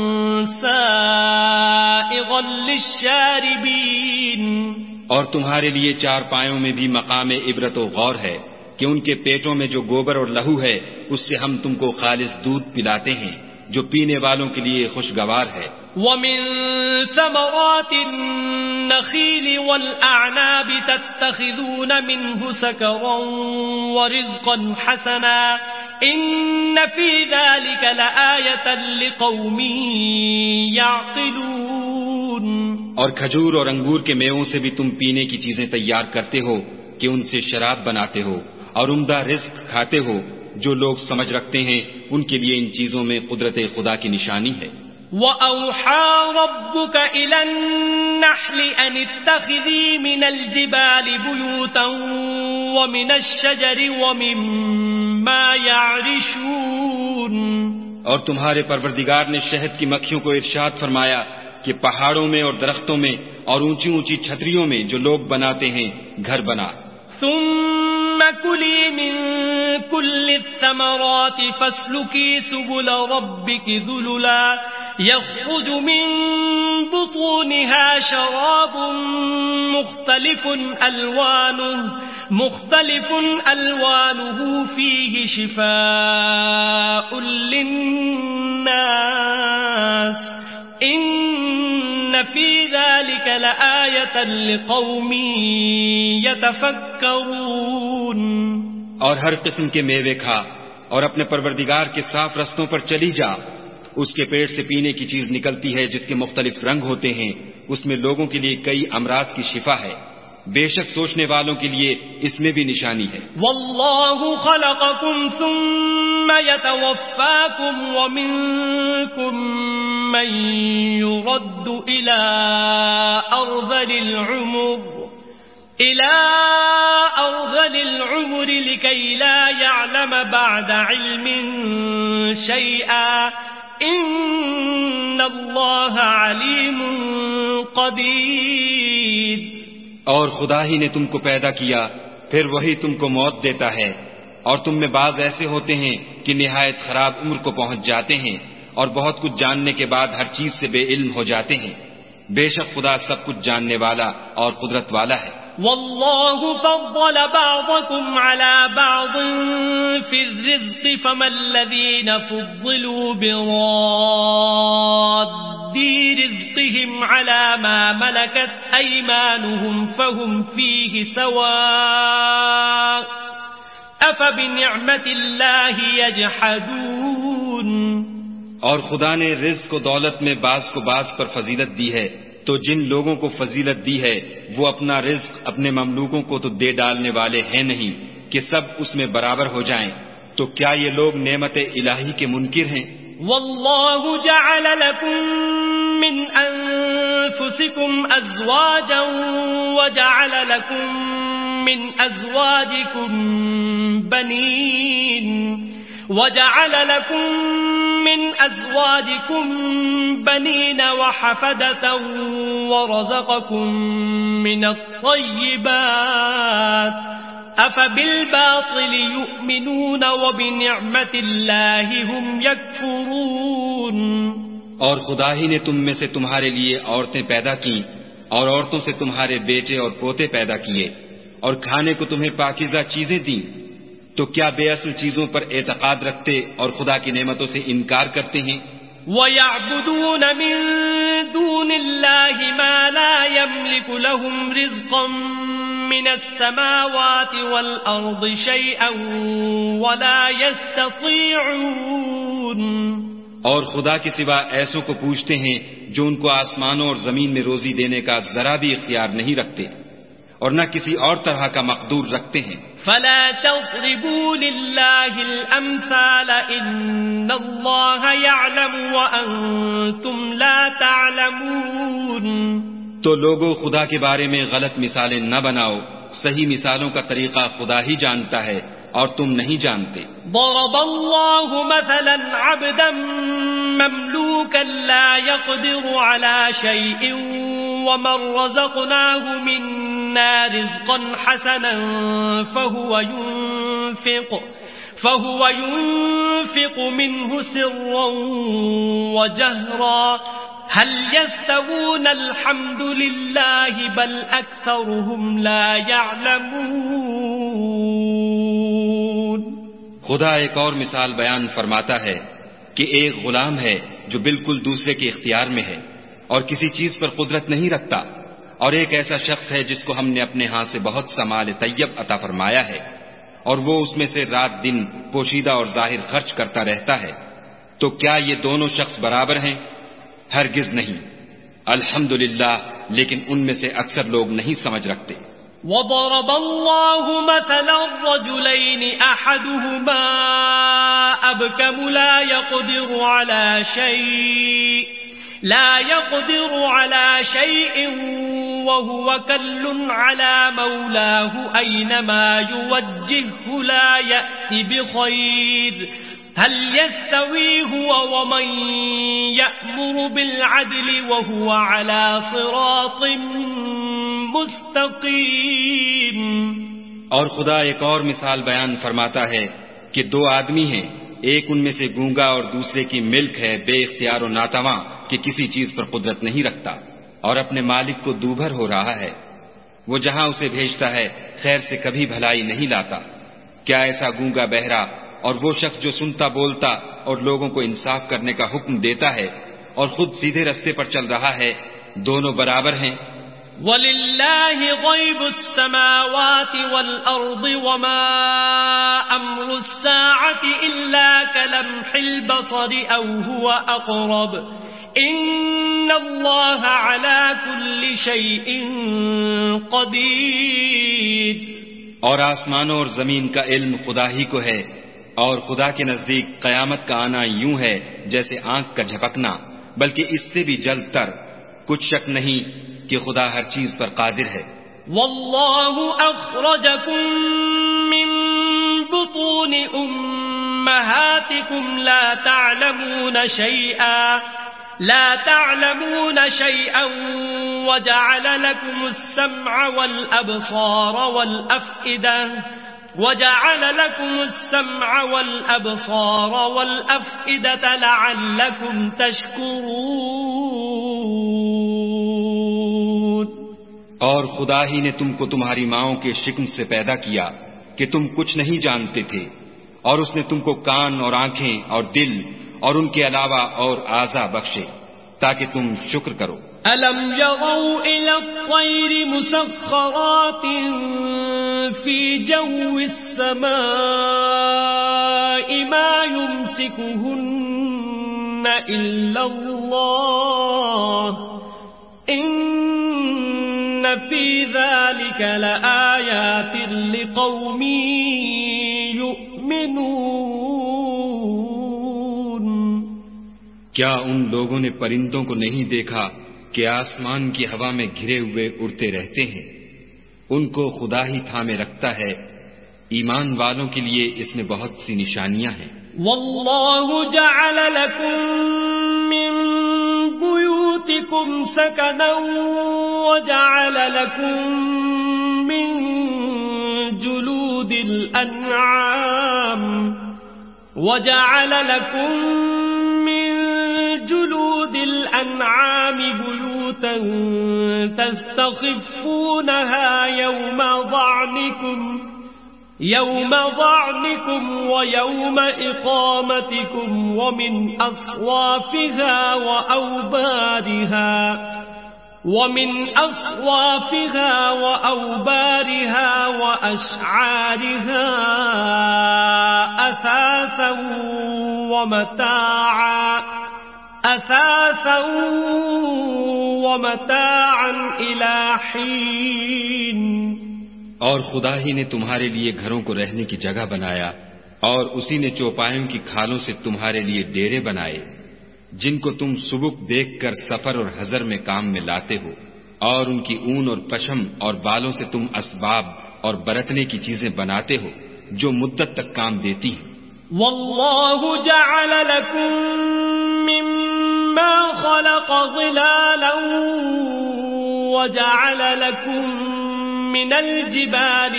سَائِغًا لِلشَّارِبِينَ. اور تمہارے لیے چار پایوں میں بھی مقام عبرت و غور ہے کہ ان کے پیٹوں میں جو گوبر اور لہو ہے اس سے ہم تم کو خالص دودھ پلاتے ہیں جو پینے والوں کے لیے خوشگوار ہے. وَمِن ثَمَرَاتِ النَّخِيلِ وَالْأَعْنَابِ تَتَّخِذُونَ مِنْهُ سَكَرًا وَرِزْقًا حَسَنًا إِنَّ فِي ذَلِكَ لَآيَةً لِقَوْمٍ يَعْقِلُونَ. اور کھجور اور انگور کے میووں سے بھی تم پینے کی چیزیں تیار کرتے ہو کہ ان سے شراب بناتے ہو اور عمدہ رزق کھاتے ہو. جو لوگ سمجھ رکھتے ہیں ان کے لیے ان چیزوں میں قدرت خدا کی نشانی ہے. وَأَوْحَى رَبُّكَ إِلَى النَّحْلِ أَنِ اتَّخِذِي مِنَ الْجِبَالِ بُيُوتًا وَمِنَ الشَّجَرِ وَمِمَّا يَعْرِشُونَ. اور تمہارے پروردگار نے شہد کی مکھیوں کو ارشاد فرمایا کہ پہاڑوں میں اور درختوں میں اور اونچی اونچی چھتریوں میں جو لوگ بناتے ہیں گھر بنا. ثم كلي من كل الثمرات فاسلكي سبل ربك ذللا يخرج من بطونها شراب مختلف ألوانه فيه شفاء للناس إن في ذلك لآية لقوم يتفكرون. اور ہر قسم کے میوے کھا اور اپنے پروردگار کے صاف رستوں پر چلی جا. اس کے پیٹ سے پینے کی چیز نکلتی ہے جس کے مختلف رنگ ہوتے ہیں، اس میں لوگوں کے لیے کئی امراض کی شفا ہے. بے شک سوچنے والوں کے لیے اس میں بھی نشانی ہے. واللہ خلقکم ثم يتوفاکم ومنکم من يرد الى ارذل العمر لكي لا يعلم بعد علم شيئا ان اللہ علیم قدیر. اور خدا ہی نے تم کو پیدا کیا، پھر وہی تم کو موت دیتا ہے اور تم میں بعض ایسے ہوتے ہیں کہ نہایت خراب عمر کو پہنچ جاتے ہیں اور بہت کچھ جاننے کے بعد ہر چیز سے بے علم ہو جاتے ہیں. بے شک خدا سب کچھ جاننے والا اور قدرت والا ہے. والله فضل بعضكم على بعض في الرزق فما الذين فضلوا براد رزقهم على ما ملكت أيمانهم فهم فيه سواء أفبنعمة الله يجحدون. اور خدا نے رزق و دولت میں بعض کو بعض پر فضیلت دی ہے تو جن لوگوں کو فضیلت دی ہے وہ اپنا رزق اپنے مملوکوں کو تو دے ڈالنے والے ہیں نہیں کہ سب اس میں برابر ہو جائیں. تو کیا یہ لوگ نعمت الہی کے منکر ہیں؟ والله جعل لكم من أنفسكم أزواجا وجعل لكم من أزواجكم بنين وحفدة ورزقكم من الطيبات أفبالباطل يؤمنون وبنعمة الله هم يكفرون. اور خدا ہی نے تم میں سے تمہارے لیے عورتیں پیدا کی اور عورتوں سے تمہارے بیٹے اور پوتے پیدا کیے اور کھانے کو تمہیں پاکیزہ چیزیں دیں. تو کیا بے اصل چیزوں پر اعتقاد رکھتے اور خدا کی نعمتوں سے انکار کرتے ہیں؟ وَيَعْبُدُونَ مِن دُونِ اللَّهِ مَا لَا يَمْلِكُ لَهُمْ رِزْقًا مِّنَ السَّمَاوَاتِ وَالْأَرْضِ شَيْئًا وَلَا يَسْتَطِيعُونَ. اور خدا کے سوا ایسوں کو پوچھتے ہیں جو ان کو آسمانوں اور زمین میں روزی دینے کا ذرا بھی اختیار نہیں رکھتے اور نہ کسی اور طرح کا مقدور رکھتے ہیں. فلا تضربوا لله الأمثال إن الله يعلم وأنتم لا تعلمون. تو لوگوں خدا کے بارے میں غلط مثالیں نہ بناؤ، صحیح مثالوں کا طریقہ خدا ہی جانتا ہے اور تم نہیں جانتے. ضرب الله مثلا عبدا مملوكا لا يقدر على شيء ومن رزقناه منا رزقا حسنا فهو ينفق منه سرا وجهرا هل يستوون الحمد لله بل أكثرهم لا يعلمون. خدا ایک اور مثال بیان فرماتا ہے کہ ایک غلام ہے جو بالکل دوسرے کے اختیار میں ہے اور کسی چیز پر قدرت نہیں رکھتا، اور ایک ایسا شخص ہے جس کو ہم نے اپنے ہاں سے بہت سا مال طیب عطا فرمایا ہے اور وہ اس میں سے رات دن پوشیدہ اور ظاہر خرچ کرتا رہتا ہے. تو کیا یہ دونوں شخص برابر ہیں؟ ہرگز نہیں. الحمدللہ، لیکن ان میں سے اکثر لوگ نہیں سمجھ رکھتے. وضرب الله مثلا الرجلين أحدهما أبكم لا يقدر على شيء وهو كل على مولاه أينما يوجهه لا يأتي بخير هل يستوي هو ومن يأمر بالعدل وهو على صراط مستقیم. اور خدا ایک اور مثال بیان فرماتا ہے کہ دو آدمی ہیں، ایک ان میں سے گونگا اور دوسرے کی ملک ہے بے اختیار و ناتواں کہ کسی چیز پر قدرت نہیں رکھتا اور اپنے مالک کو دوبھر ہو رہا ہے. وہ جہاں اسے بھیجتا ہے خیر سے کبھی بھلائی نہیں لاتا. کیا ایسا گونگا بہرا اور وہ شخص جو سنتا بولتا اور لوگوں کو انصاف کرنے کا حکم دیتا ہے اور خود سیدھے رستے پر چل رہا ہے، دونوں برابر ہیں؟ وَلِلَّهِ غَيْبُ السَّمَاوَاتِ وَالْأَرْضِ وَمَا أَمْرُ السَّاعَةِ إِلَّا كَلَمْحِ الْبَصَرِ أَوْ هُوَ أَقْرَبُ إِنَّ اللَّهَ عَلَى كُلِّ شَيْءٍ قَدِيرٌ. اور آسمانوں اور زمین کا علم خدا ہی کو ہے، اور خدا کے نزدیک قیامت کا آنا یوں ہے جیسے آنکھ کا جھپکنا، بلکہ اس سے بھی جلد تر. کچھ شک نہیں کہ خدا ہر چیز پر قادر ہے. واللہ اخرجکم من بطون امہاتکم لا تعلمون شیئا وجعل لكم السمع والابصار والافئدة وجعل لكم السمع والأبصار والأفئدة لعلكم تشكرون. اور خدا ہی نے تم کو تمہاری ماؤں کے شکم سے پیدا کیا کہ تم کچھ نہیں جانتے تھے، اور اس نے تم کو کان اور آنکھیں اور دل اور ان کے علاوہ اور اعضاء بخشے تاکہ تم شکر کرو. أَلَمْ يَرَوْا إِلَى الطَّيْرِ مُسَخَّرَاتٍ فِي جَوِّ السَّمَاءِ مَا يُمْسِكُهُنَّ إِلَّا اللَّهُ إِنَّ فِي ذَلِكَ لَآيَاتٍ لِقَوْمٍ يُؤْمِنُونَ. کیا ان لوگوں نے پرندوں کو نہیں دیکھا کہ آسمان کی ہوا میں گھرے ہوئے اڑتے رہتے ہیں؟ ان کو خدا ہی تھامے رکھتا ہے. ایمان والوں کے لیے اس میں بہت سی نشانیاں ہیں. واللہ جعل لکم من بیوتکم سکنا وجعل لکم من جلود الانعام بيوتا تستخفونها يوم ضعنكم ويوم إقامتكم ومن أصوافها وأوبارها وأشعارها أثاثا ومتاعا إلى حين. اور خدا ہی نے تمہارے لیے گھروں کو رہنے کی جگہ بنایا، اور اسی نے چوپایوں کی کھالوں سے تمہارے لیے ڈیرے بنائے جن کو تم سبک دیکھ کر سفر اور حضر میں کام میں لاتے ہو، اور ان کی اون اور پشم اور بالوں سے تم اسباب اور برتنے کی چیزیں بناتے ہو جو مدت تک کام دیتی ہیں. واللہ جعل لکم مما خلق ظلالا وجعل لكم من الجبال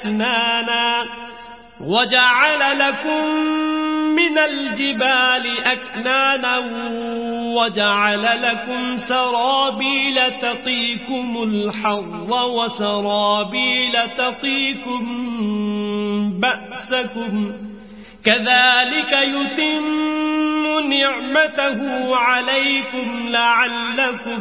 أكنانا وجعل لكم سرابيل تقيكم الحر وسرابيل تقيكم بأسكم كذلك يتم نعمته عليكم لعلكم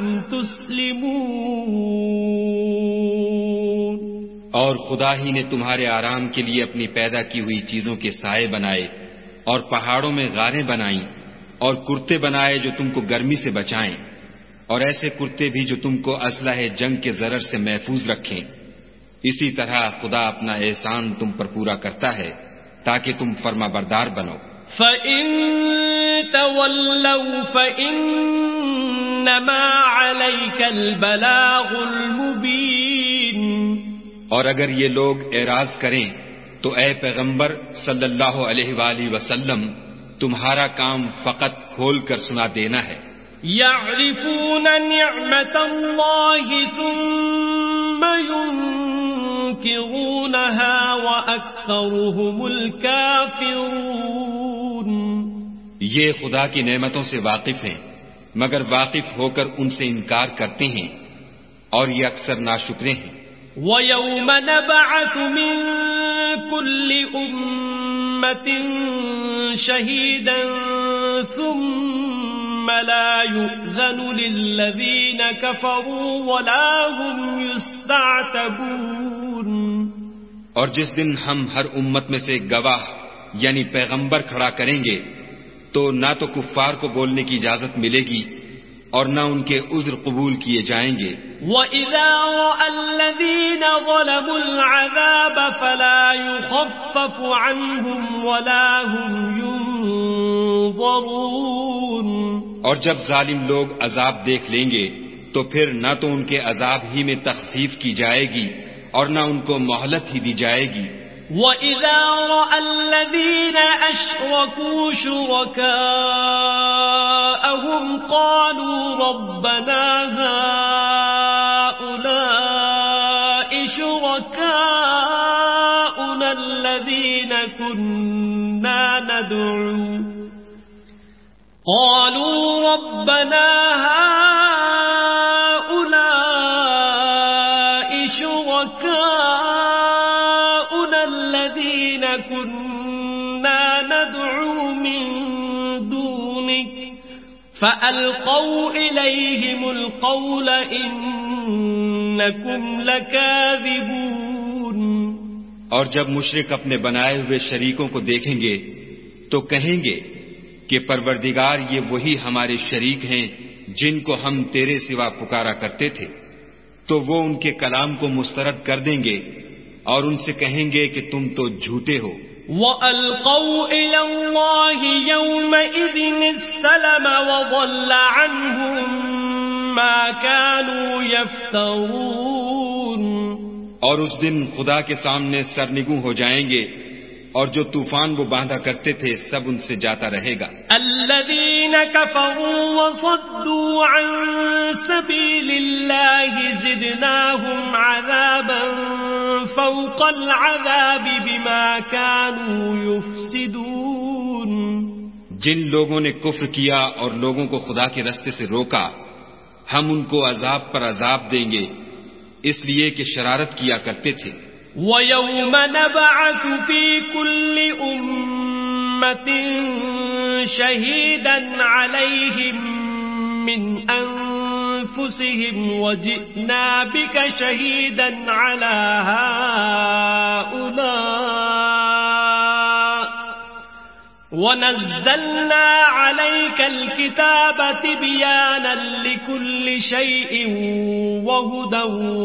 تسلمون. اور خدا ہی نے تمہارے آرام کے لیے اپنی پیدا کی ہوئی چیزوں کے سائے بنائے، اور پہاڑوں میں غاریں بنائیں، اور کرتے بنائے جو تم کو گرمی سے بچائیں، اور ایسے کرتے بھی جو تم کو اسلحہ جنگ کے ضرر سے محفوظ رکھیں. اسی طرح خدا اپنا احسان تم پر پورا کرتا ہے تاکہ تم فرما بردار بنو. فَإِن تَوَلَّوْا فَإِنَّمَا عَلَيْكَ الْبَلَاغُ الْمُبِينُ. اور اگر یہ لوگ اعراض کریں تو اے پیغمبر صلی اللہ علیہ وآلہ وسلم تمہارا کام فقط کھول کر سنا دینا ہے. يَعْرِفُونَ نِعْمَةَ اللَّهِ ثُمَّ يُنْكِرُونَهَا وَأَكْثَرُهُمُ الْكَافِرُونَ. یہ خدا کی نعمتوں سے واقف ہیں مگر واقف ہو کر ان سے انکار کرتے ہیں، اور یہ اکثر ناشکرے ہیں. وَيَوْمَ نَبْعَثُ مِن كُلِّ أُمَّةٍ شَهِيدًا ثُمَّ لَا يُؤْذَنُ لِلَّذِينَ كَفَرُوا وَلَا هُمْ يُسْتَعْتَبُونَ. اور جس دن ہم ہر امت میں سے گواہ یعنی پیغمبر کھڑا کریں گے تو نہ تو کفار کو بولنے کی اجازت ملے گی اور نہ ان کے عذر قبول کیے جائیں گے. وَإِذَا رَأَى الَّذِينَ ظَلَمُوا الْعَذَابَ فَلَا يُخَفَّفُ عَنْهُمْ وَلَا هُمْ يُنظَرُونَ. اور جب ظالم لوگ عذاب دیکھ لیں گے تو پھر نہ تو ان کے عذاب ہی میں تخفیف کی جائے گی اور نہ ان کو مہلت ہی دی جائے گی. وَإِذَا رَأَى الَّذِينَ أَشْرَكُوا شُرَكَاءَهُمْ قَالُوا رَبَّنَا هَؤُلَاءِ شُرَكَاؤُنَا الذين كنا ندعو قالوا ربنا هؤلاء شركاؤنا الذين كنا ندعو من دونك فألقوا إليهم القول إنكم لكاذبون. اور جب مشرک اپنے بنائے ہوئے شریکوں کو دیکھیں گے تو کہیں گے کہ پروردگار یہ وہی ہمارے شریک ہیں جن کو ہم تیرے سوا پکارا کرتے تھے. تو وہ ان کے کلام کو مسترد کر دیں گے اور ان سے کہیں گے کہ تم تو جھوٹے ہو. وَأَلْقَوْا إِلَى اللَّهِ يَوْمَئِذٍ السَّلَمَ وَضَلَّ عَنْهُمْ مَا كَانُوا يَفْتَرُونَ. اور اس دن خدا کے سامنے سرنگوں ہو جائیں گے اور جو طوفان وہ باندھا کرتے تھے سب ان سے جاتا رہے گا. الذين كفروا وصدوا عن سبيل الله زدناهم عذابا فوق العذاب بما كانوا يفسدون. جن لوگوں نے کفر کیا اور لوگوں کو خدا کے رستے سے روکا ہم ان کو عذاب پر عذاب دیں گے اس لیے کہ شرارت کیا کرتے تھے. وَيَوْمَ نَبْعَثُ فِي كُلِّ أُمَّةٍ شَهِيدًا عَلَيْهِمْ مِنْ أَنفُسِهِمْ وَجِئْنَا بِكَ شَهِيدًا عَلَى هَؤُلَاءِ وَنَزَّلْنَا عَلَيْكَ الْكِتَابَ تِبْيَانًا لِكُلِّ شَيْءٍ وَهُدًى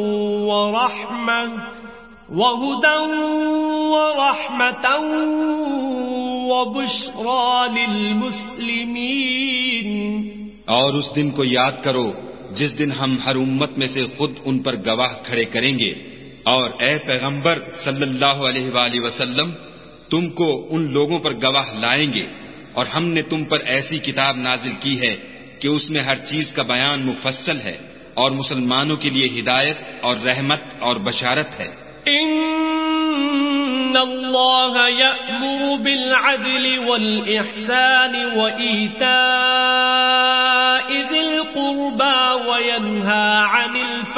وَرَحْمَةً وَبُشْرَى لِلْمُسْلِمِينَ. اور اس دن کو یاد کرو جس دن ہم ہر امت میں سے خود ان پر گواہ کھڑے کریں گے اور اے پیغمبر صلی اللہ علیہ وآلہ وسلم تم کو ان لوگوں پر گواہ لائیں گے اور ہم نے تم پر ایسی کتاب نازل کی ہے کہ اس میں ہر چیز کا بیان مفصل ہے اور مسلمانوں کے لیے ہدایت اور رحمت اور بشارت ہے. ان اللہ یأمر بالعدل والإحسان وإیتاء ذی القربى وینہا عن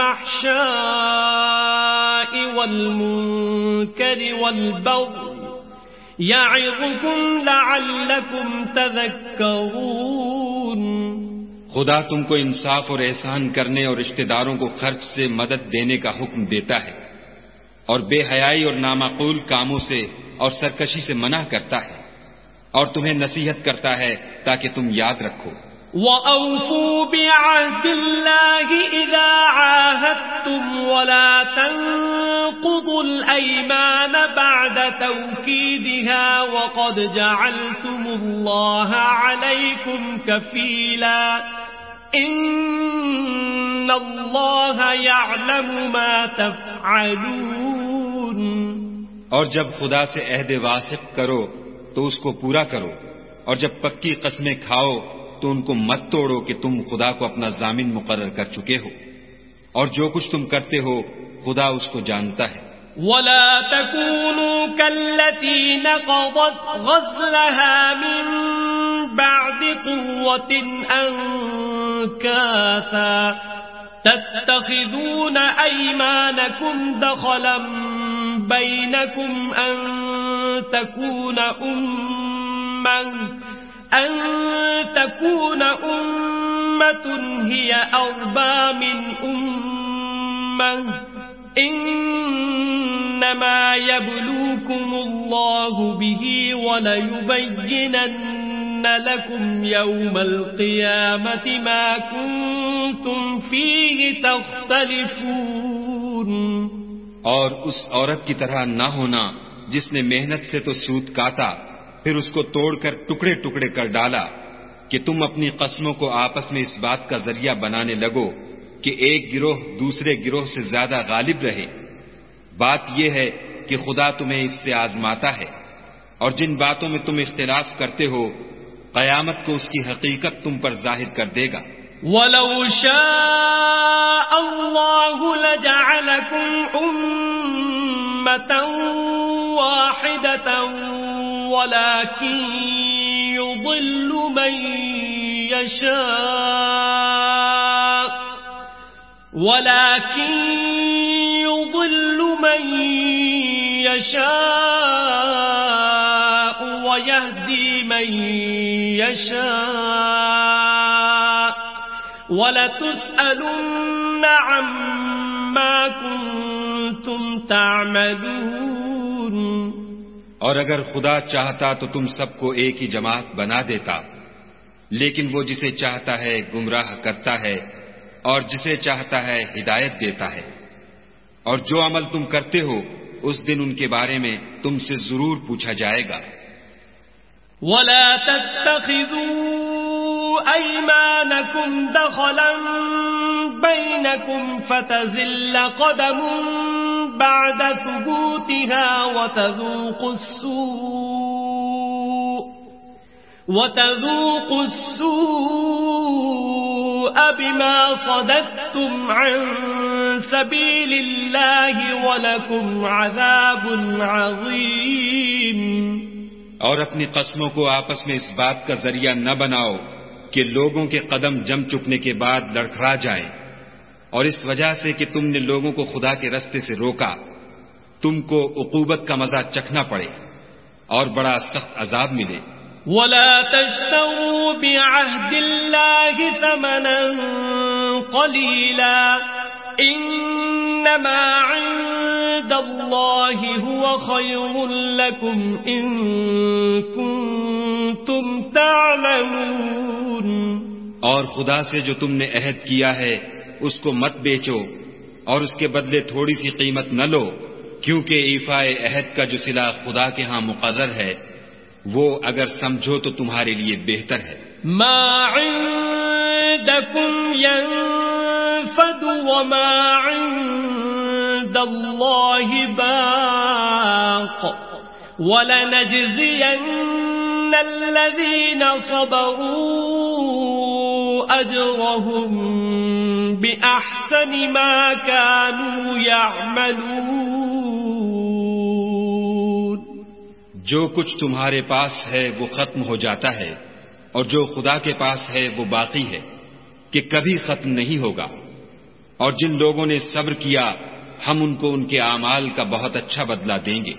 الفحشاء والمنکر والبغی یعظکم لعلکم تذکرون. خدا تم کو انصاف اور احسان کرنے اور رشتہ داروں کو خرچ سے مدد دینے کا حکم دیتا ہے اور بے حیائی اور نامعقول کاموں سے اور سرکشی سے منع کرتا ہے اور تمہیں نصیحت کرتا ہے تاکہ تم یاد رکھو. وَأَوْفُوا بِعَهْدِ اللَّهِ إِذَا عَاهَدتُّمْ وَلَا تَنقُضُوا الْأَيْمَانَ بَعْدَ تَوْكِيدِهَا وَقَدْ جَعَلْتُمُ اللَّهَ عَلَيْكُمْ كَفِيلًا إِنَّ اللَّهَ يَعْلَمُ مَا تَفْعَلُونَ. اور جب خدا سے عہد واثق کرو تو اس کو پورا کرو اور جب پکی قسمیں کھاؤ تو ان کو مت توڑو کہ تم خدا کو اپنا ضامن مقرر کر چکے ہو اور جو کچھ تم کرتے ہو خدا اس کو جانتا ہے. وَلَا تَكُونُوا كَالَّتِي نَقَضَتْ غَزْلَهَا مِن بَعْدِ قُوَّةٍ أَنكَاثًا تَتَّخِذُونَ أَيْمَانَكُمْ دَخَلًا بَيْنَكُمْ أَن تَكُونَ أُمَّةٌ هِيَ أَرْبَى مِنْ أُمَّةٍ إِنَّمَا يَبْلُوكُمُ اللَّهُ بِهِ وَلَيُبَيِّنَنَّ لَكُمْ يَوْمَ الْقِيَامَةِ مَا كُنتُمْ فِيهِ تَخْتَلِفُونَ. اور اس عورت کی طرح نہ ہونا جس نے محنت سے تو سود کاٹا پھر اس کو توڑ کر ٹکڑے ٹکڑے کر ڈالا کہ تم اپنی قسموں کو آپس میں اس بات کا ذریعہ بنانے لگو کہ ایک گروہ دوسرے گروہ سے زیادہ غالب رہے. بات یہ ہے کہ خدا تمہیں اس سے آزماتا ہے اور جن باتوں میں تم اختلاف کرتے ہو قیامت کو اس کی حقیقت تم پر ظاہر کر دے گا. وَلَوْ شَاءَ اللَّهُ لَجَعَلَكُمْ أُمَّةً واحدة ولكن يضل من يشاء ويهدي من يشاء وَلَتُسْأَلُنَّ عَمَّا كُنتُمْ تَعْمَلُونَ۔ اور اگر خدا چاہتا تو تم سب کو ایک ہی جماعت بنا دیتا، لیکن وہ جسے چاہتا ہے گمراہ کرتا ہے اور جسے چاہتا ہے ہدایت دیتا ہے، اور جو عمل تم کرتے ہو اس دن ان کے بارے میں تم سے ضرور پوچھا جائے گا۔ وَلَا تَتَّخِذُوا أَيْمَانَكُمْ دَخَلًا بَيْنَكُمْ فَتَزِلَّ قَدَمٌ بَعْدَ ثُبُوتِهَا وَتَذُوقُوا السُّوءَ بِمَا صَدَدتُّمْ عَن سَبِيلِ اللَّهِ وَلَكُمْ عَذَابٌ عَظِيمٌ۔ اور اپنی قسموں کو آپس میں اس بات کا ذریعہ نہ بناؤ کہ لوگوں کے قدم جم چکنے کے بعد لڑکھڑا جائیں، اور اس وجہ سے کہ تم نے لوگوں کو خدا کے رستے سے روکا تم کو عقوبت کا مزہ چکھنا پڑے اور بڑا سخت عذاب ملے۔ وَلَا تَشْتَرُوا بِعَهْدِ اللَّهِ ثَمَنًا قَلِيلًا إِنَّمَا عِندَ اللَّهِ هُوَ خَيْرٌ لَكُمْ إِن كُنتُمْ تَعْلَمُونَ۔ اور خدا سے جو تم نے عہد کیا ہے اس کو مت بیچو اور اس کے بدلے تھوڑی سی قیمت نہ لو، کیونکہ ایفائے عہد کا جو صلہ خدا کے ہاں مقرر ہے وہ اگر سمجھو تو تمہارے لیے بہتر ہے۔ ما عندكم ينفد وما عند الله باق ولنجزين الذين صبروا أجرهم بأحسن ما كانوا يعملون۔ جو کچھ تمہارے پاس ہے وہ ختم ہو جاتا ہے اور جو خدا کے پاس ہے وہ باقی ہے کہ کبھی ختم نہیں ہوگا، اور جن لوگوں نے صبر کیا ہم ان کو ان کے اعمال کا بہت اچھا بدلہ دیں گے۔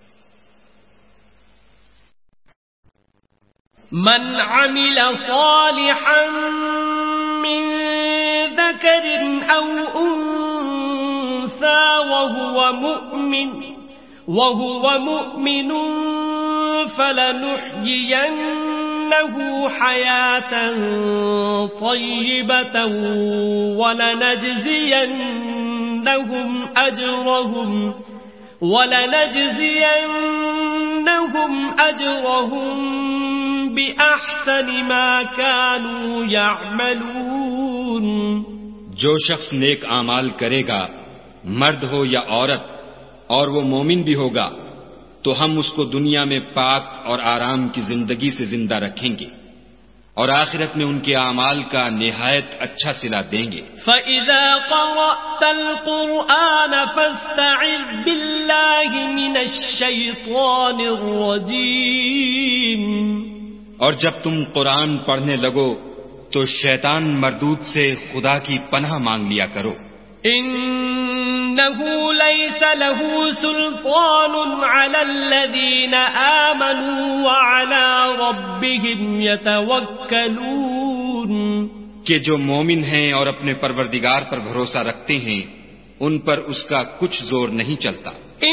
من عمل صالحا من ذكر أو أنثى وهو مؤمن فلنحيينه حياة طيبة ولنجزينهم أجرهم بأحسن ما كانوا يعملون۔ جو شخص نیک اعمال کرے گا، مرد ہو یا عورت، اور وہ مومن بھی ہوگا تو ہم اس کو دنیا میں پاک اور آرام کی زندگی سے زندہ رکھیں گے اور آخرت میں ان کے اعمال کا نہایت اچھا صلہ دیں گے۔ فَإِذَا قَرَأْتَ الْقُرْآنَ فَاسْتَعِذْ بِاللَّهِ مِنَ الشَّيْطَانِ الرَّجِيمِ۔ اور جب تم قرآن پڑھنے لگو تو شیطان مردود سے خدا کی پناہ مانگ لیا کرو۔ إِنَّهُ لَيْسَ لَهُ سُلْطَانٌ عَلَى الَّذِينَ آمَنُوا وَعَلَى رَبِّهِمْ يَتَوَكَّلُونَ۔ کہ جو مومن ہیں اور اپنے پروردگار پر بھروسہ رکھتے ہیں ان پر اس کا کچھ زور نہیں چلتا۔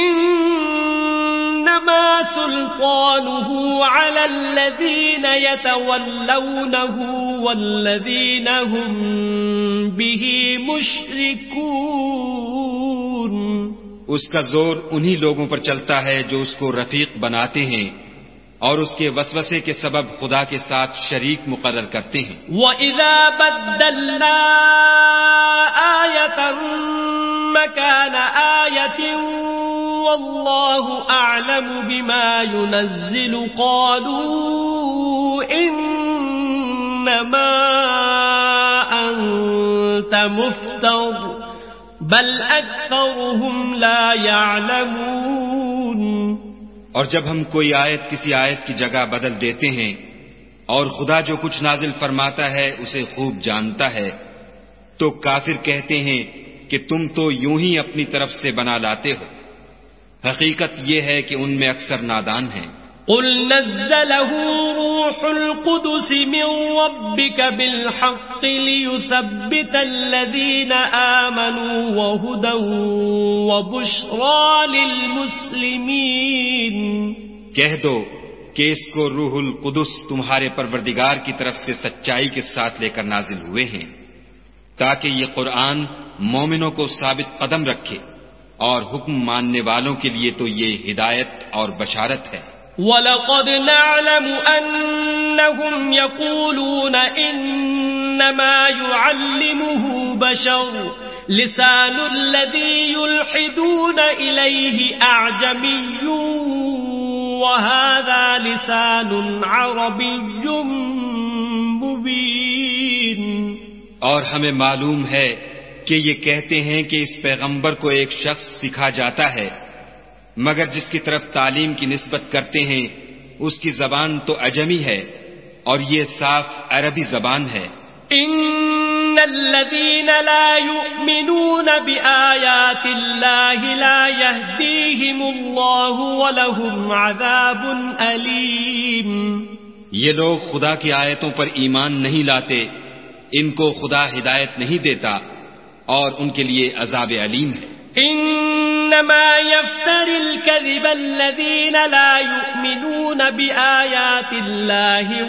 إِنَّمَا سُلْطَانُهُ عَلَى الَّذِينَ يَتَوَلَّوْنَهُ وَالَّذِينَ هُمْ بِهِ مُشْرِكُونَ۔ اس کا زور انہی لوگوں پر چلتا ہے جو اس کو رفیق بناتے ہیں اور اس کے وسوسے کے سبب خدا کے ساتھ شریک مقرر کرتے ہیں۔ وَإِذَا بَدَّلْنَا آيَةً مَكَانَ آيَةٍ وَاللَّهُ أَعْلَمُ بِمَا يُنَزِّلُ قَالُوا إِنَّمَا أَنْتَ مُفْتَرٍ بَلْ أَكْثَرُهُمْ لَا يَعْلَمُونَ۔ اور جب ہم کوئی آیت کسی آیت کی جگہ بدل دیتے ہیں اور خدا جو کچھ نازل فرماتا ہے اسے خوب جانتا ہے، تو کافر کہتے ہیں کہ تم تو یوں ہی اپنی طرف سے بنا لاتے ہو۔ حقیقت یہ ہے کہ ان میں اکثر نادان ہیں۔ قل نزله روح القدس من ربك بالحق ليثبت الذين آمنوا وهدى وبشرى للمسلمين۔ کہہ دو کہ اس کو روح القدس تمہارے پروردگار کی طرف سے سچائی کے ساتھ لے کر نازل ہوئے ہیں، تاکہ یہ قرآن مومنوں کو ثابت قدم رکھے، اور حکم ماننے والوں کے لیے تو یہ ہدایت اور بشارت ہے۔ وَلَقَدْ نَعْلَمُ أَنَّهُمْ يَقُولُونَ إِنَّمَا يُعَلِّمُهُ بَشَرٌ لِسَانُ الَّذِي يُلْحِدُونَ إِلَيْهِ أَعْجَمِيٌّ وَهَذَا لِسَانٌ عَرَبِيٌّ مُبِينٌ۔ اور ہمیں معلوم ہے کہ یہ کہتے ہیں کہ اس پیغمبر کو ایک شخص سکھا جاتا ہے، مگر جس کی طرف تعلیم کی نسبت کرتے ہیں اس کی زبان تو عجمی ہے، اور یہ صاف عربی زبان ہے۔ ان الذين لا يؤمنون بآيات الله لا يهديهم الله ولهم عذاب أليم۔ یہ لوگ خدا کی آیتوں پر ایمان نہیں لاتے، ان کو خدا ہدایت نہیں دیتا، اور ان کے لیے عذاب علیم ہے۔ انما يفتر الكذب الذين لا يؤمنون بآيات الله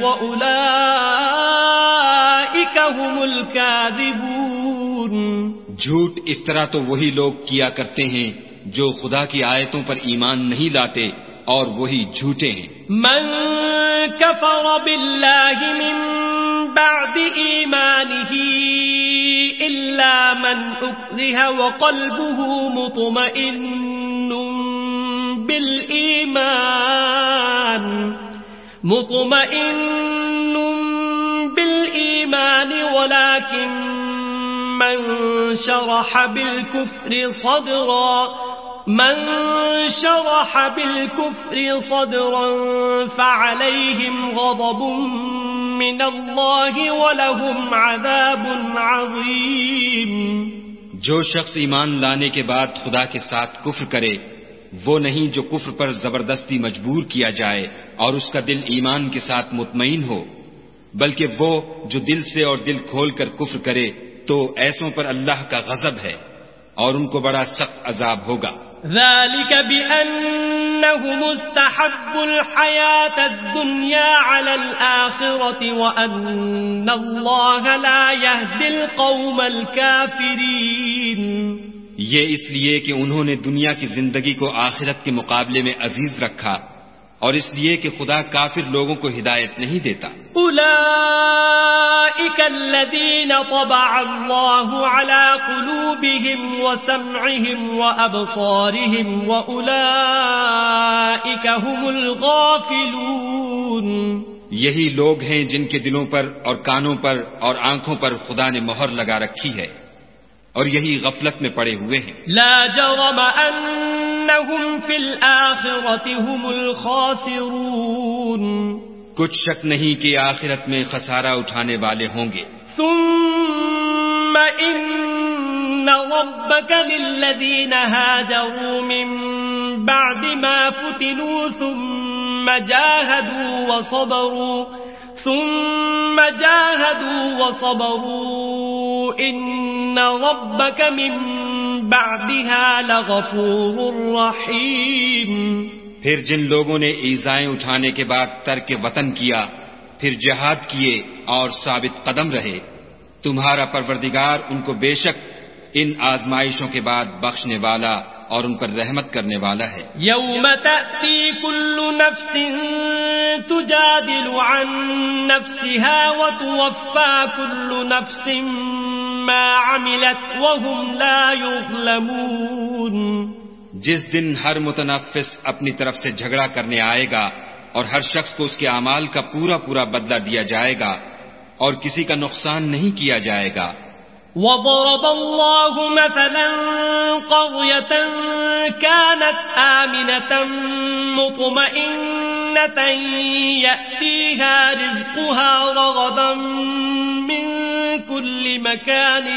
واولئك هم الكاذبون۔ جھوٹ افطرا تو وہی لوگ کیا کرتے ہیں جو خدا کی آیتوں پر ایمان نہیں لاتے، اور وہی جھوٹے ہیں۔ من كفر بالله من بعد ایمانه إلا من أكره وقلبه مطمئن بالإيمان ولكن من شرح بالكفر صدرا فعليهم غضب من اللہ ولہم عذاب عظیم۔ جو شخص ایمان لانے کے بعد خدا کے ساتھ کفر کرے، وہ نہیں جو کفر پر زبردستی مجبور کیا جائے اور اس کا دل ایمان کے ساتھ مطمئن ہو، بلکہ وہ جو دل سے اور دل کھول کر کفر کرے تو ایسوں پر اللہ کا غضب ہے اور ان کو بڑا سخت عذاب ہوگا۔ ذلك بأنهم استحبوا الحياة الدنيا على الآخرة وأن الله لا يهدي القوم الكافرين۔ یہ اس لیے کہ انہوں نے دنیا کی زندگی کو آخرت کے مقابلے میں عزیز رکھا، اور اس لیے کہ خدا کافر لوگوں کو ہدایت نہیں دیتا۔ اولئک الذین طبع اللہ علی قلوبہم وسمعہم وابصارہم واولئک هم الغافلون۔ یہی لوگ ہیں جن کے دلوں پر اور کانوں پر اور آنکھوں پر خدا نے مہر لگا رکھی ہے، اور یہی غفلت میں پڑے ہوئے ہیں۔ لا جرم انہم فی الآخرۃ هم الخاسرون۔ کچھ شک نہیں کہ آخرت میں خسارہ اٹھانے والے ہوں گے۔ ثم ان ربک للذین هاجروا من بعد ما فتنوا ثم جاهدوا وصبروا ان ربک من بعدها لغفور رحیم۔ پھر جن لوگوں نے ایذائیں اٹھانے کے بعد ترک وطن کیا، پھر جہاد کیے اور ثابت قدم رہے، تمہارا پروردگار ان کو بے شک ان آزمائشوں کے بعد بخشنے والا اور ان پر رحمت کرنے والا ہے۔ یوم تأتی کل نفس تجادل عن نفسها وتوفى كل نفس ما عملت وهم لا يظلمون۔ جس دن ہر متنفس اپنی طرف سے جھگڑا کرنے آئے گا اور ہر شخص کو اس کے اعمال کا پورا پورا بدلہ دیا جائے گا اور کسی کا نقصان نہیں کیا جائے گا، وضرب الله مثلا قرية كانت آمنة مطمئنة يأتيها رزقها رغدا من كل مكان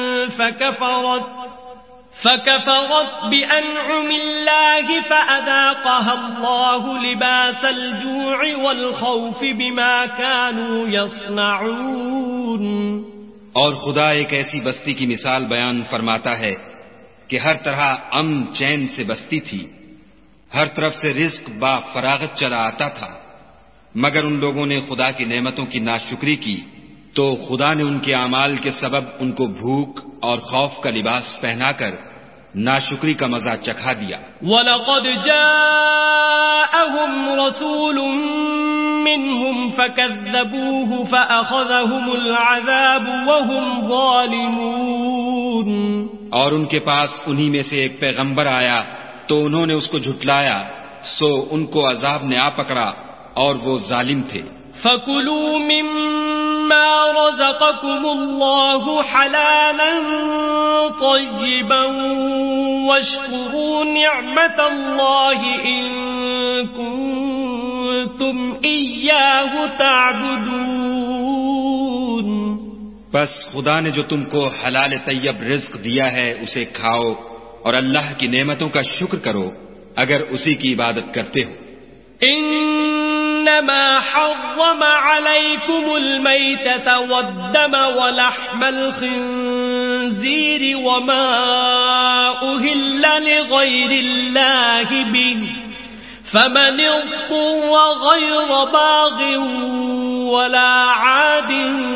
فكفرت بأنعم الله فأذاقها الله لباس الجوع والخوف بما كانوا يصنعون. اور خدا ایک ایسی بستی کی مثال بیان فرماتا ہے کہ ہر طرح امن چین سے بستی تھی، ہر طرف سے رزق با فراغت چلا آتا تھا، مگر ان لوگوں نے خدا کی نعمتوں کی ناشکری کی تو خدا نے ان کے اعمال کے سبب ان کو بھوک اور خوف کا لباس پہنا کر ناشکری کا مزہ چکھا دیا. وَلَقَدْ جَاءَهُمْ رَسُولٌ مِّنْهُمْ فَكَذَّبُوهُ فَأَخَذَهُمُ الْعَذَابُ وَهُمْ ظَالِمُونَ. اور ان کے پاس انہی میں سے ایک پیغمبر آیا تو انہوں نے اس کو جھٹلایا، سو ان کو عذاب نے آ پکڑا اور وہ ظالم تھے. فَكُلُوا مِمَّا رَزَقَكُمُ اللَّهُ حَلَالًا طَيِّبًا وَاشْكُرُوا نِعْمَةَ اللَّهِ إِن كُنتُمْ إِيَّاهُ تَعْبُدُونَ. بس خدا نے جو تم کو حلال طیب رزق دیا ہے اسے کھاؤ اور اللہ کی نعمتوں کا شکر کرو اگر اسی کی عبادت کرتے ہو. انما حرم عليكم الميتة والدم ولحم الخنزير وما أهل لغير الله به فمن اضطر غير باغ ولا عاد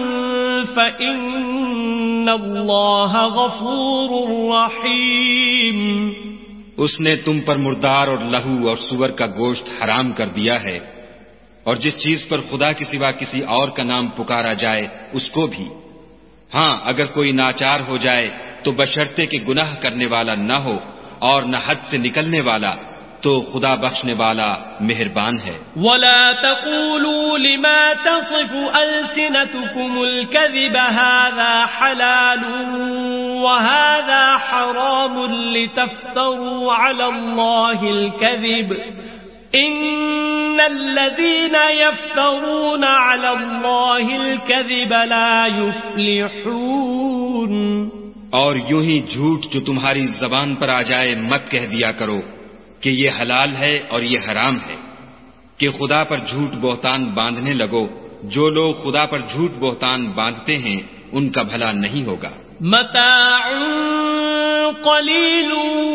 فإن الله غفور رحيم. اس نے تم پر مردار اور لہو اور سور کا گوشت حرام کر دیا ہے، اور جس چیز پر خدا کے سوا کسی اور کا نام پکارا جائے اس کو بھی. ہاں اگر کوئی ناچار ہو جائے تو بشرطے کہ گناہ کرنے والا نہ ہو اور نہ حد سے نکلنے والا، تو خدا بخشنے والا مہربان ہے. وَلَا تَقُولُوا لِمَا تَصِفُ أَلْسِنَتُكُمُ الْكَذِبَ هَذَا حَلَالٌ وَهَذَا حَرَامٌ لِتَفْتَرُوا عَلَى اللَّهِ الْكَذِبَ إِنَّ الَّذِينَ يَفْتَرُونَ عَلَى اللَّهِ الْكَذِبَ لَا يُفْلِحُونَ. اور یوں ہی جھوٹ جو تمہاری زبان پر آ جائے مت کہہ دیا کرو کہ یہ حلال ہے اور یہ حرام ہے، کہ خدا پر جھوٹ بہتان باندھنے لگو. جو لوگ خدا پر جھوٹ بہتان باندھتے ہیں ان کا بھلا نہیں ہوگا. متاع قلیل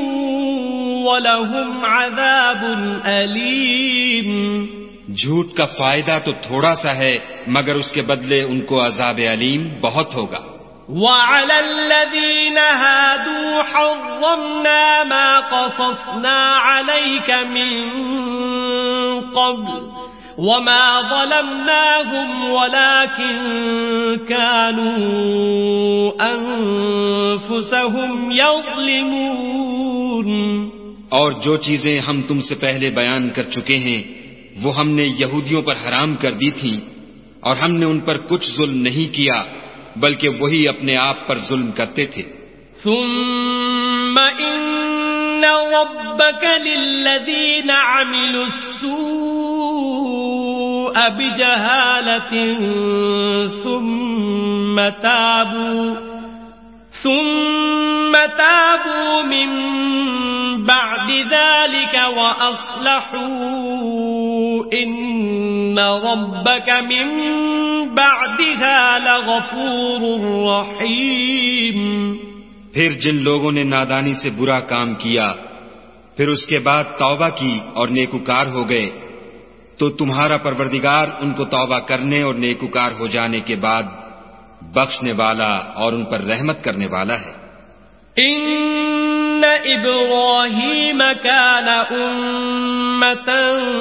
ولہم عذاب علیم. جھوٹ کا فائدہ تو تھوڑا سا ہے مگر اس کے بدلے ان کو عذاب علیم بہت ہوگا. وَعَلَى الَّذِينَ هَادُوا حَرَّمْنَا مَا قَصَصْنَا عَلَيْكَ مِن قَبْلُ وَمَا ظَلَمْنَاهُمْ وَلَكِن كَانُوا أَنفُسَهُمْ يَظْلِمُونَ. اور جو چیزیں ہم تم سے پہلے بیان کر چکے ہیں وہ ہم نے یہودیوں پر حرام کر دی تھیں، اور ہم نے ان پر کچھ ظلم نہیں کیا بلکہ وہی اپنے آپ پر ظلم کرتے تھے. ثم ان ربك للذين عملوا السوء بجهالة ثم تابوا من بعد ذلك وأصلحوا إن ربك من بعدها لغفور رحيم. پھر جن لوگوں نے نادانی سے برا کام کیا پھر اس کے بعد توبہ کی اور نیکوکار ہو گئے تو تمہارا پروردگار ان کو توبہ کرنے اور نیکوکار ہو جانے کے بعد بخشنے والا اور ان پر رحمت کرنے والا ہے. ان ابراہیم کان امة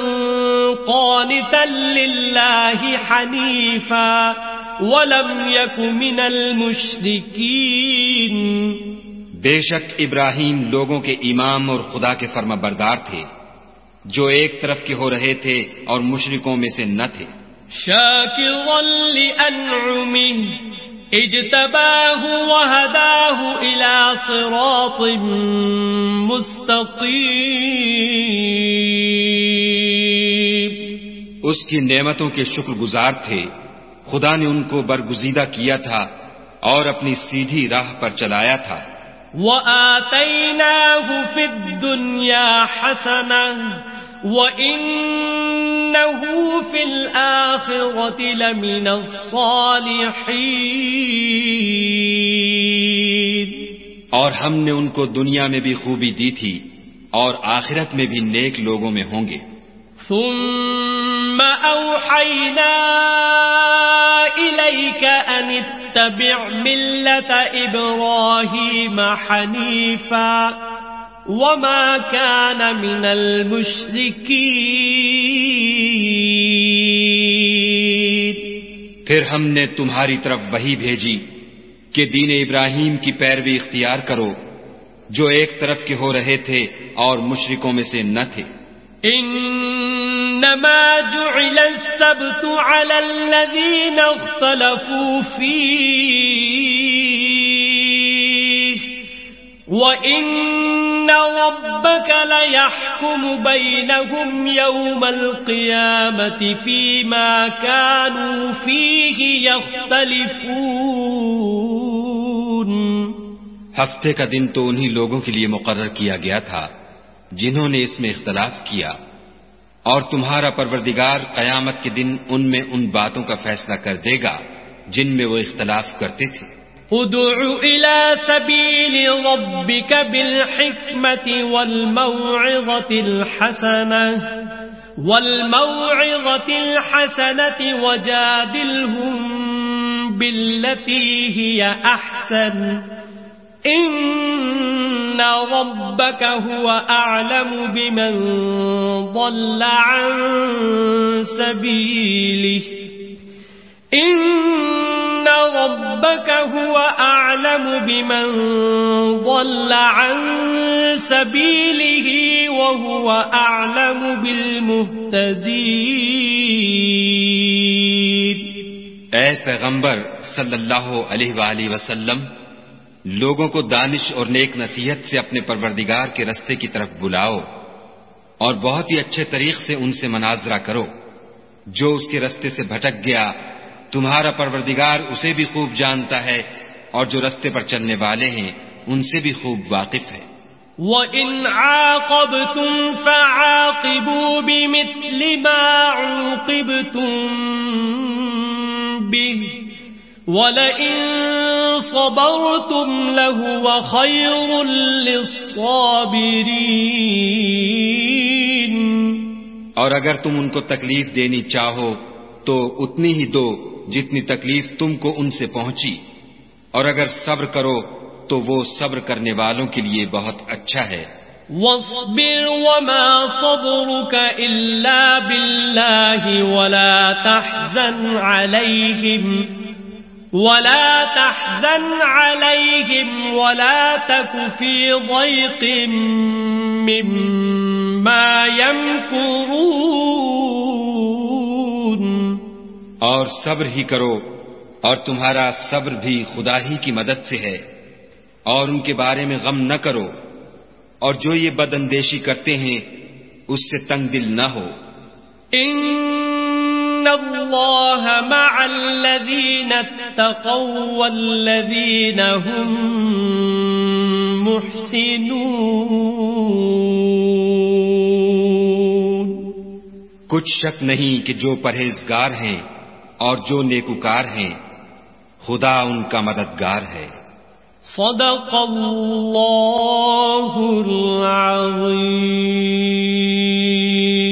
قانتا للہ حنیفا ولم یک من المشرکین. بے شک ابراہیم لوگوں کے امام اور خدا کے فرما بردار تھے جو ایک طرف کے ہو رہے تھے اور مشرکوں میں سے نہ تھے. شاکرا لانعمہ اجتباه وهداه إلى صراط مستقيم. اس کی نعمتوں کے شکر گزار تھے. خدا نے ان کو برگزیدہ کیا تھا اور اپنی سیدھی راہ پر چلایا تھا. وَآتَيْنَاهُ فِي الدُّنْيَا حَسَنَةً وَإِنَّهُ فِي الْآخِرَةِ لَمِنَ الصَّالِحِينَ. اور ہم نے ان کو دنیا میں بھی خوبی دی تھی اور آخرت میں بھی نیک لوگوں میں ہوں گے. ثم أوحينا إليك أن اتبع ملة إبراهيم حنيفا وما كان من المشركين. پھر ہم نے تمہاری طرف وحی بھیجی کہ دین ابراہیم کی پیروی اختیار کرو جو ایک طرف کے ہو رہے تھے اور مشرکوں میں سے نہ تھے. انما جعل السبت على الذين اختلفوا فيه وان ربك ليحكم بينهم يوم القيامة فيما كانوا فيه يختلفون. ہفتے کا دن تو انہی لوگوں کے لیے مقرر کیا گیا تھا جنہوں نے اس میں اختلاف کیا، اور تمہارا پروردگار قیامت کے دن ان میں ان باتوں کا فیصلہ کر دے گا جن میں وہ اختلاف کرتے تھے. ادع الى سبيل ربك بالحكمة والموعظة الحسنة وجادلهم بالتي هي احسن ان ربك هو اعلم بمن ضل عن سبيله ان ربك هو اعلم بمن ضل عن سبيله وهو اعلم بالمهتدين. اے پیغمبر صلی اللہ علیہ وآلہ وسلم، لوگوں کو دانش اور نیک نصیحت سے اپنے پروردگار کے رستے کی طرف بلاؤ اور بہت ہی اچھے طریق سے ان سے مناظرہ کرو. جو اس کے رستے سے بھٹک گیا تمہارا پروردگار اسے بھی خوب جانتا ہے اور جو رستے پر چلنے والے ہیں ان سے بھی خوب واقف ہے. وَإِنْ عَاقَبْتُمْ فَعَاقِبُوا بِمِثْلِ مَا عُوقِبْتُمْ بِهِ وَلَئِن صَبَرْتُمْ لَهُوَ خَيْرٌ لِلصَّابِرِينَ. اور اگر تم ان کو تکلیف دینی چاہو تو اتنی ہی دو جتنی تکلیف تم کو ان سے پہنچی، اور اگر صبر کرو تو وہ صبر کرنے والوں کے لیے بہت اچھا ہے. وَاصْبِرْ وَمَا صَبْرُكَ إِلَّا بِاللَّهِ وَلَا تَحْزَنْ عَلَيْهِمْ وَلَا تَكُ فِي ضَيْقٍ مِّمَّا يَمْكُرُونَ. اور صبر ہی کرو، اور تمہارا صبر بھی خدا ہی کی مدد سے ہے، اور ان کے بارے میں غم نہ کرو، اور جو یہ بد اندیشی کرتے ہیں اس سے تنگ دل نہ ہو. ان اللہ مع الذین اتقوا والذین هم محسنون. کچھ شک نہیں کہ جو پرہیزگار ہیں اور جو نیکوکار ہیں خدا ان کا مددگار ہے. صدق اللہ العظیم.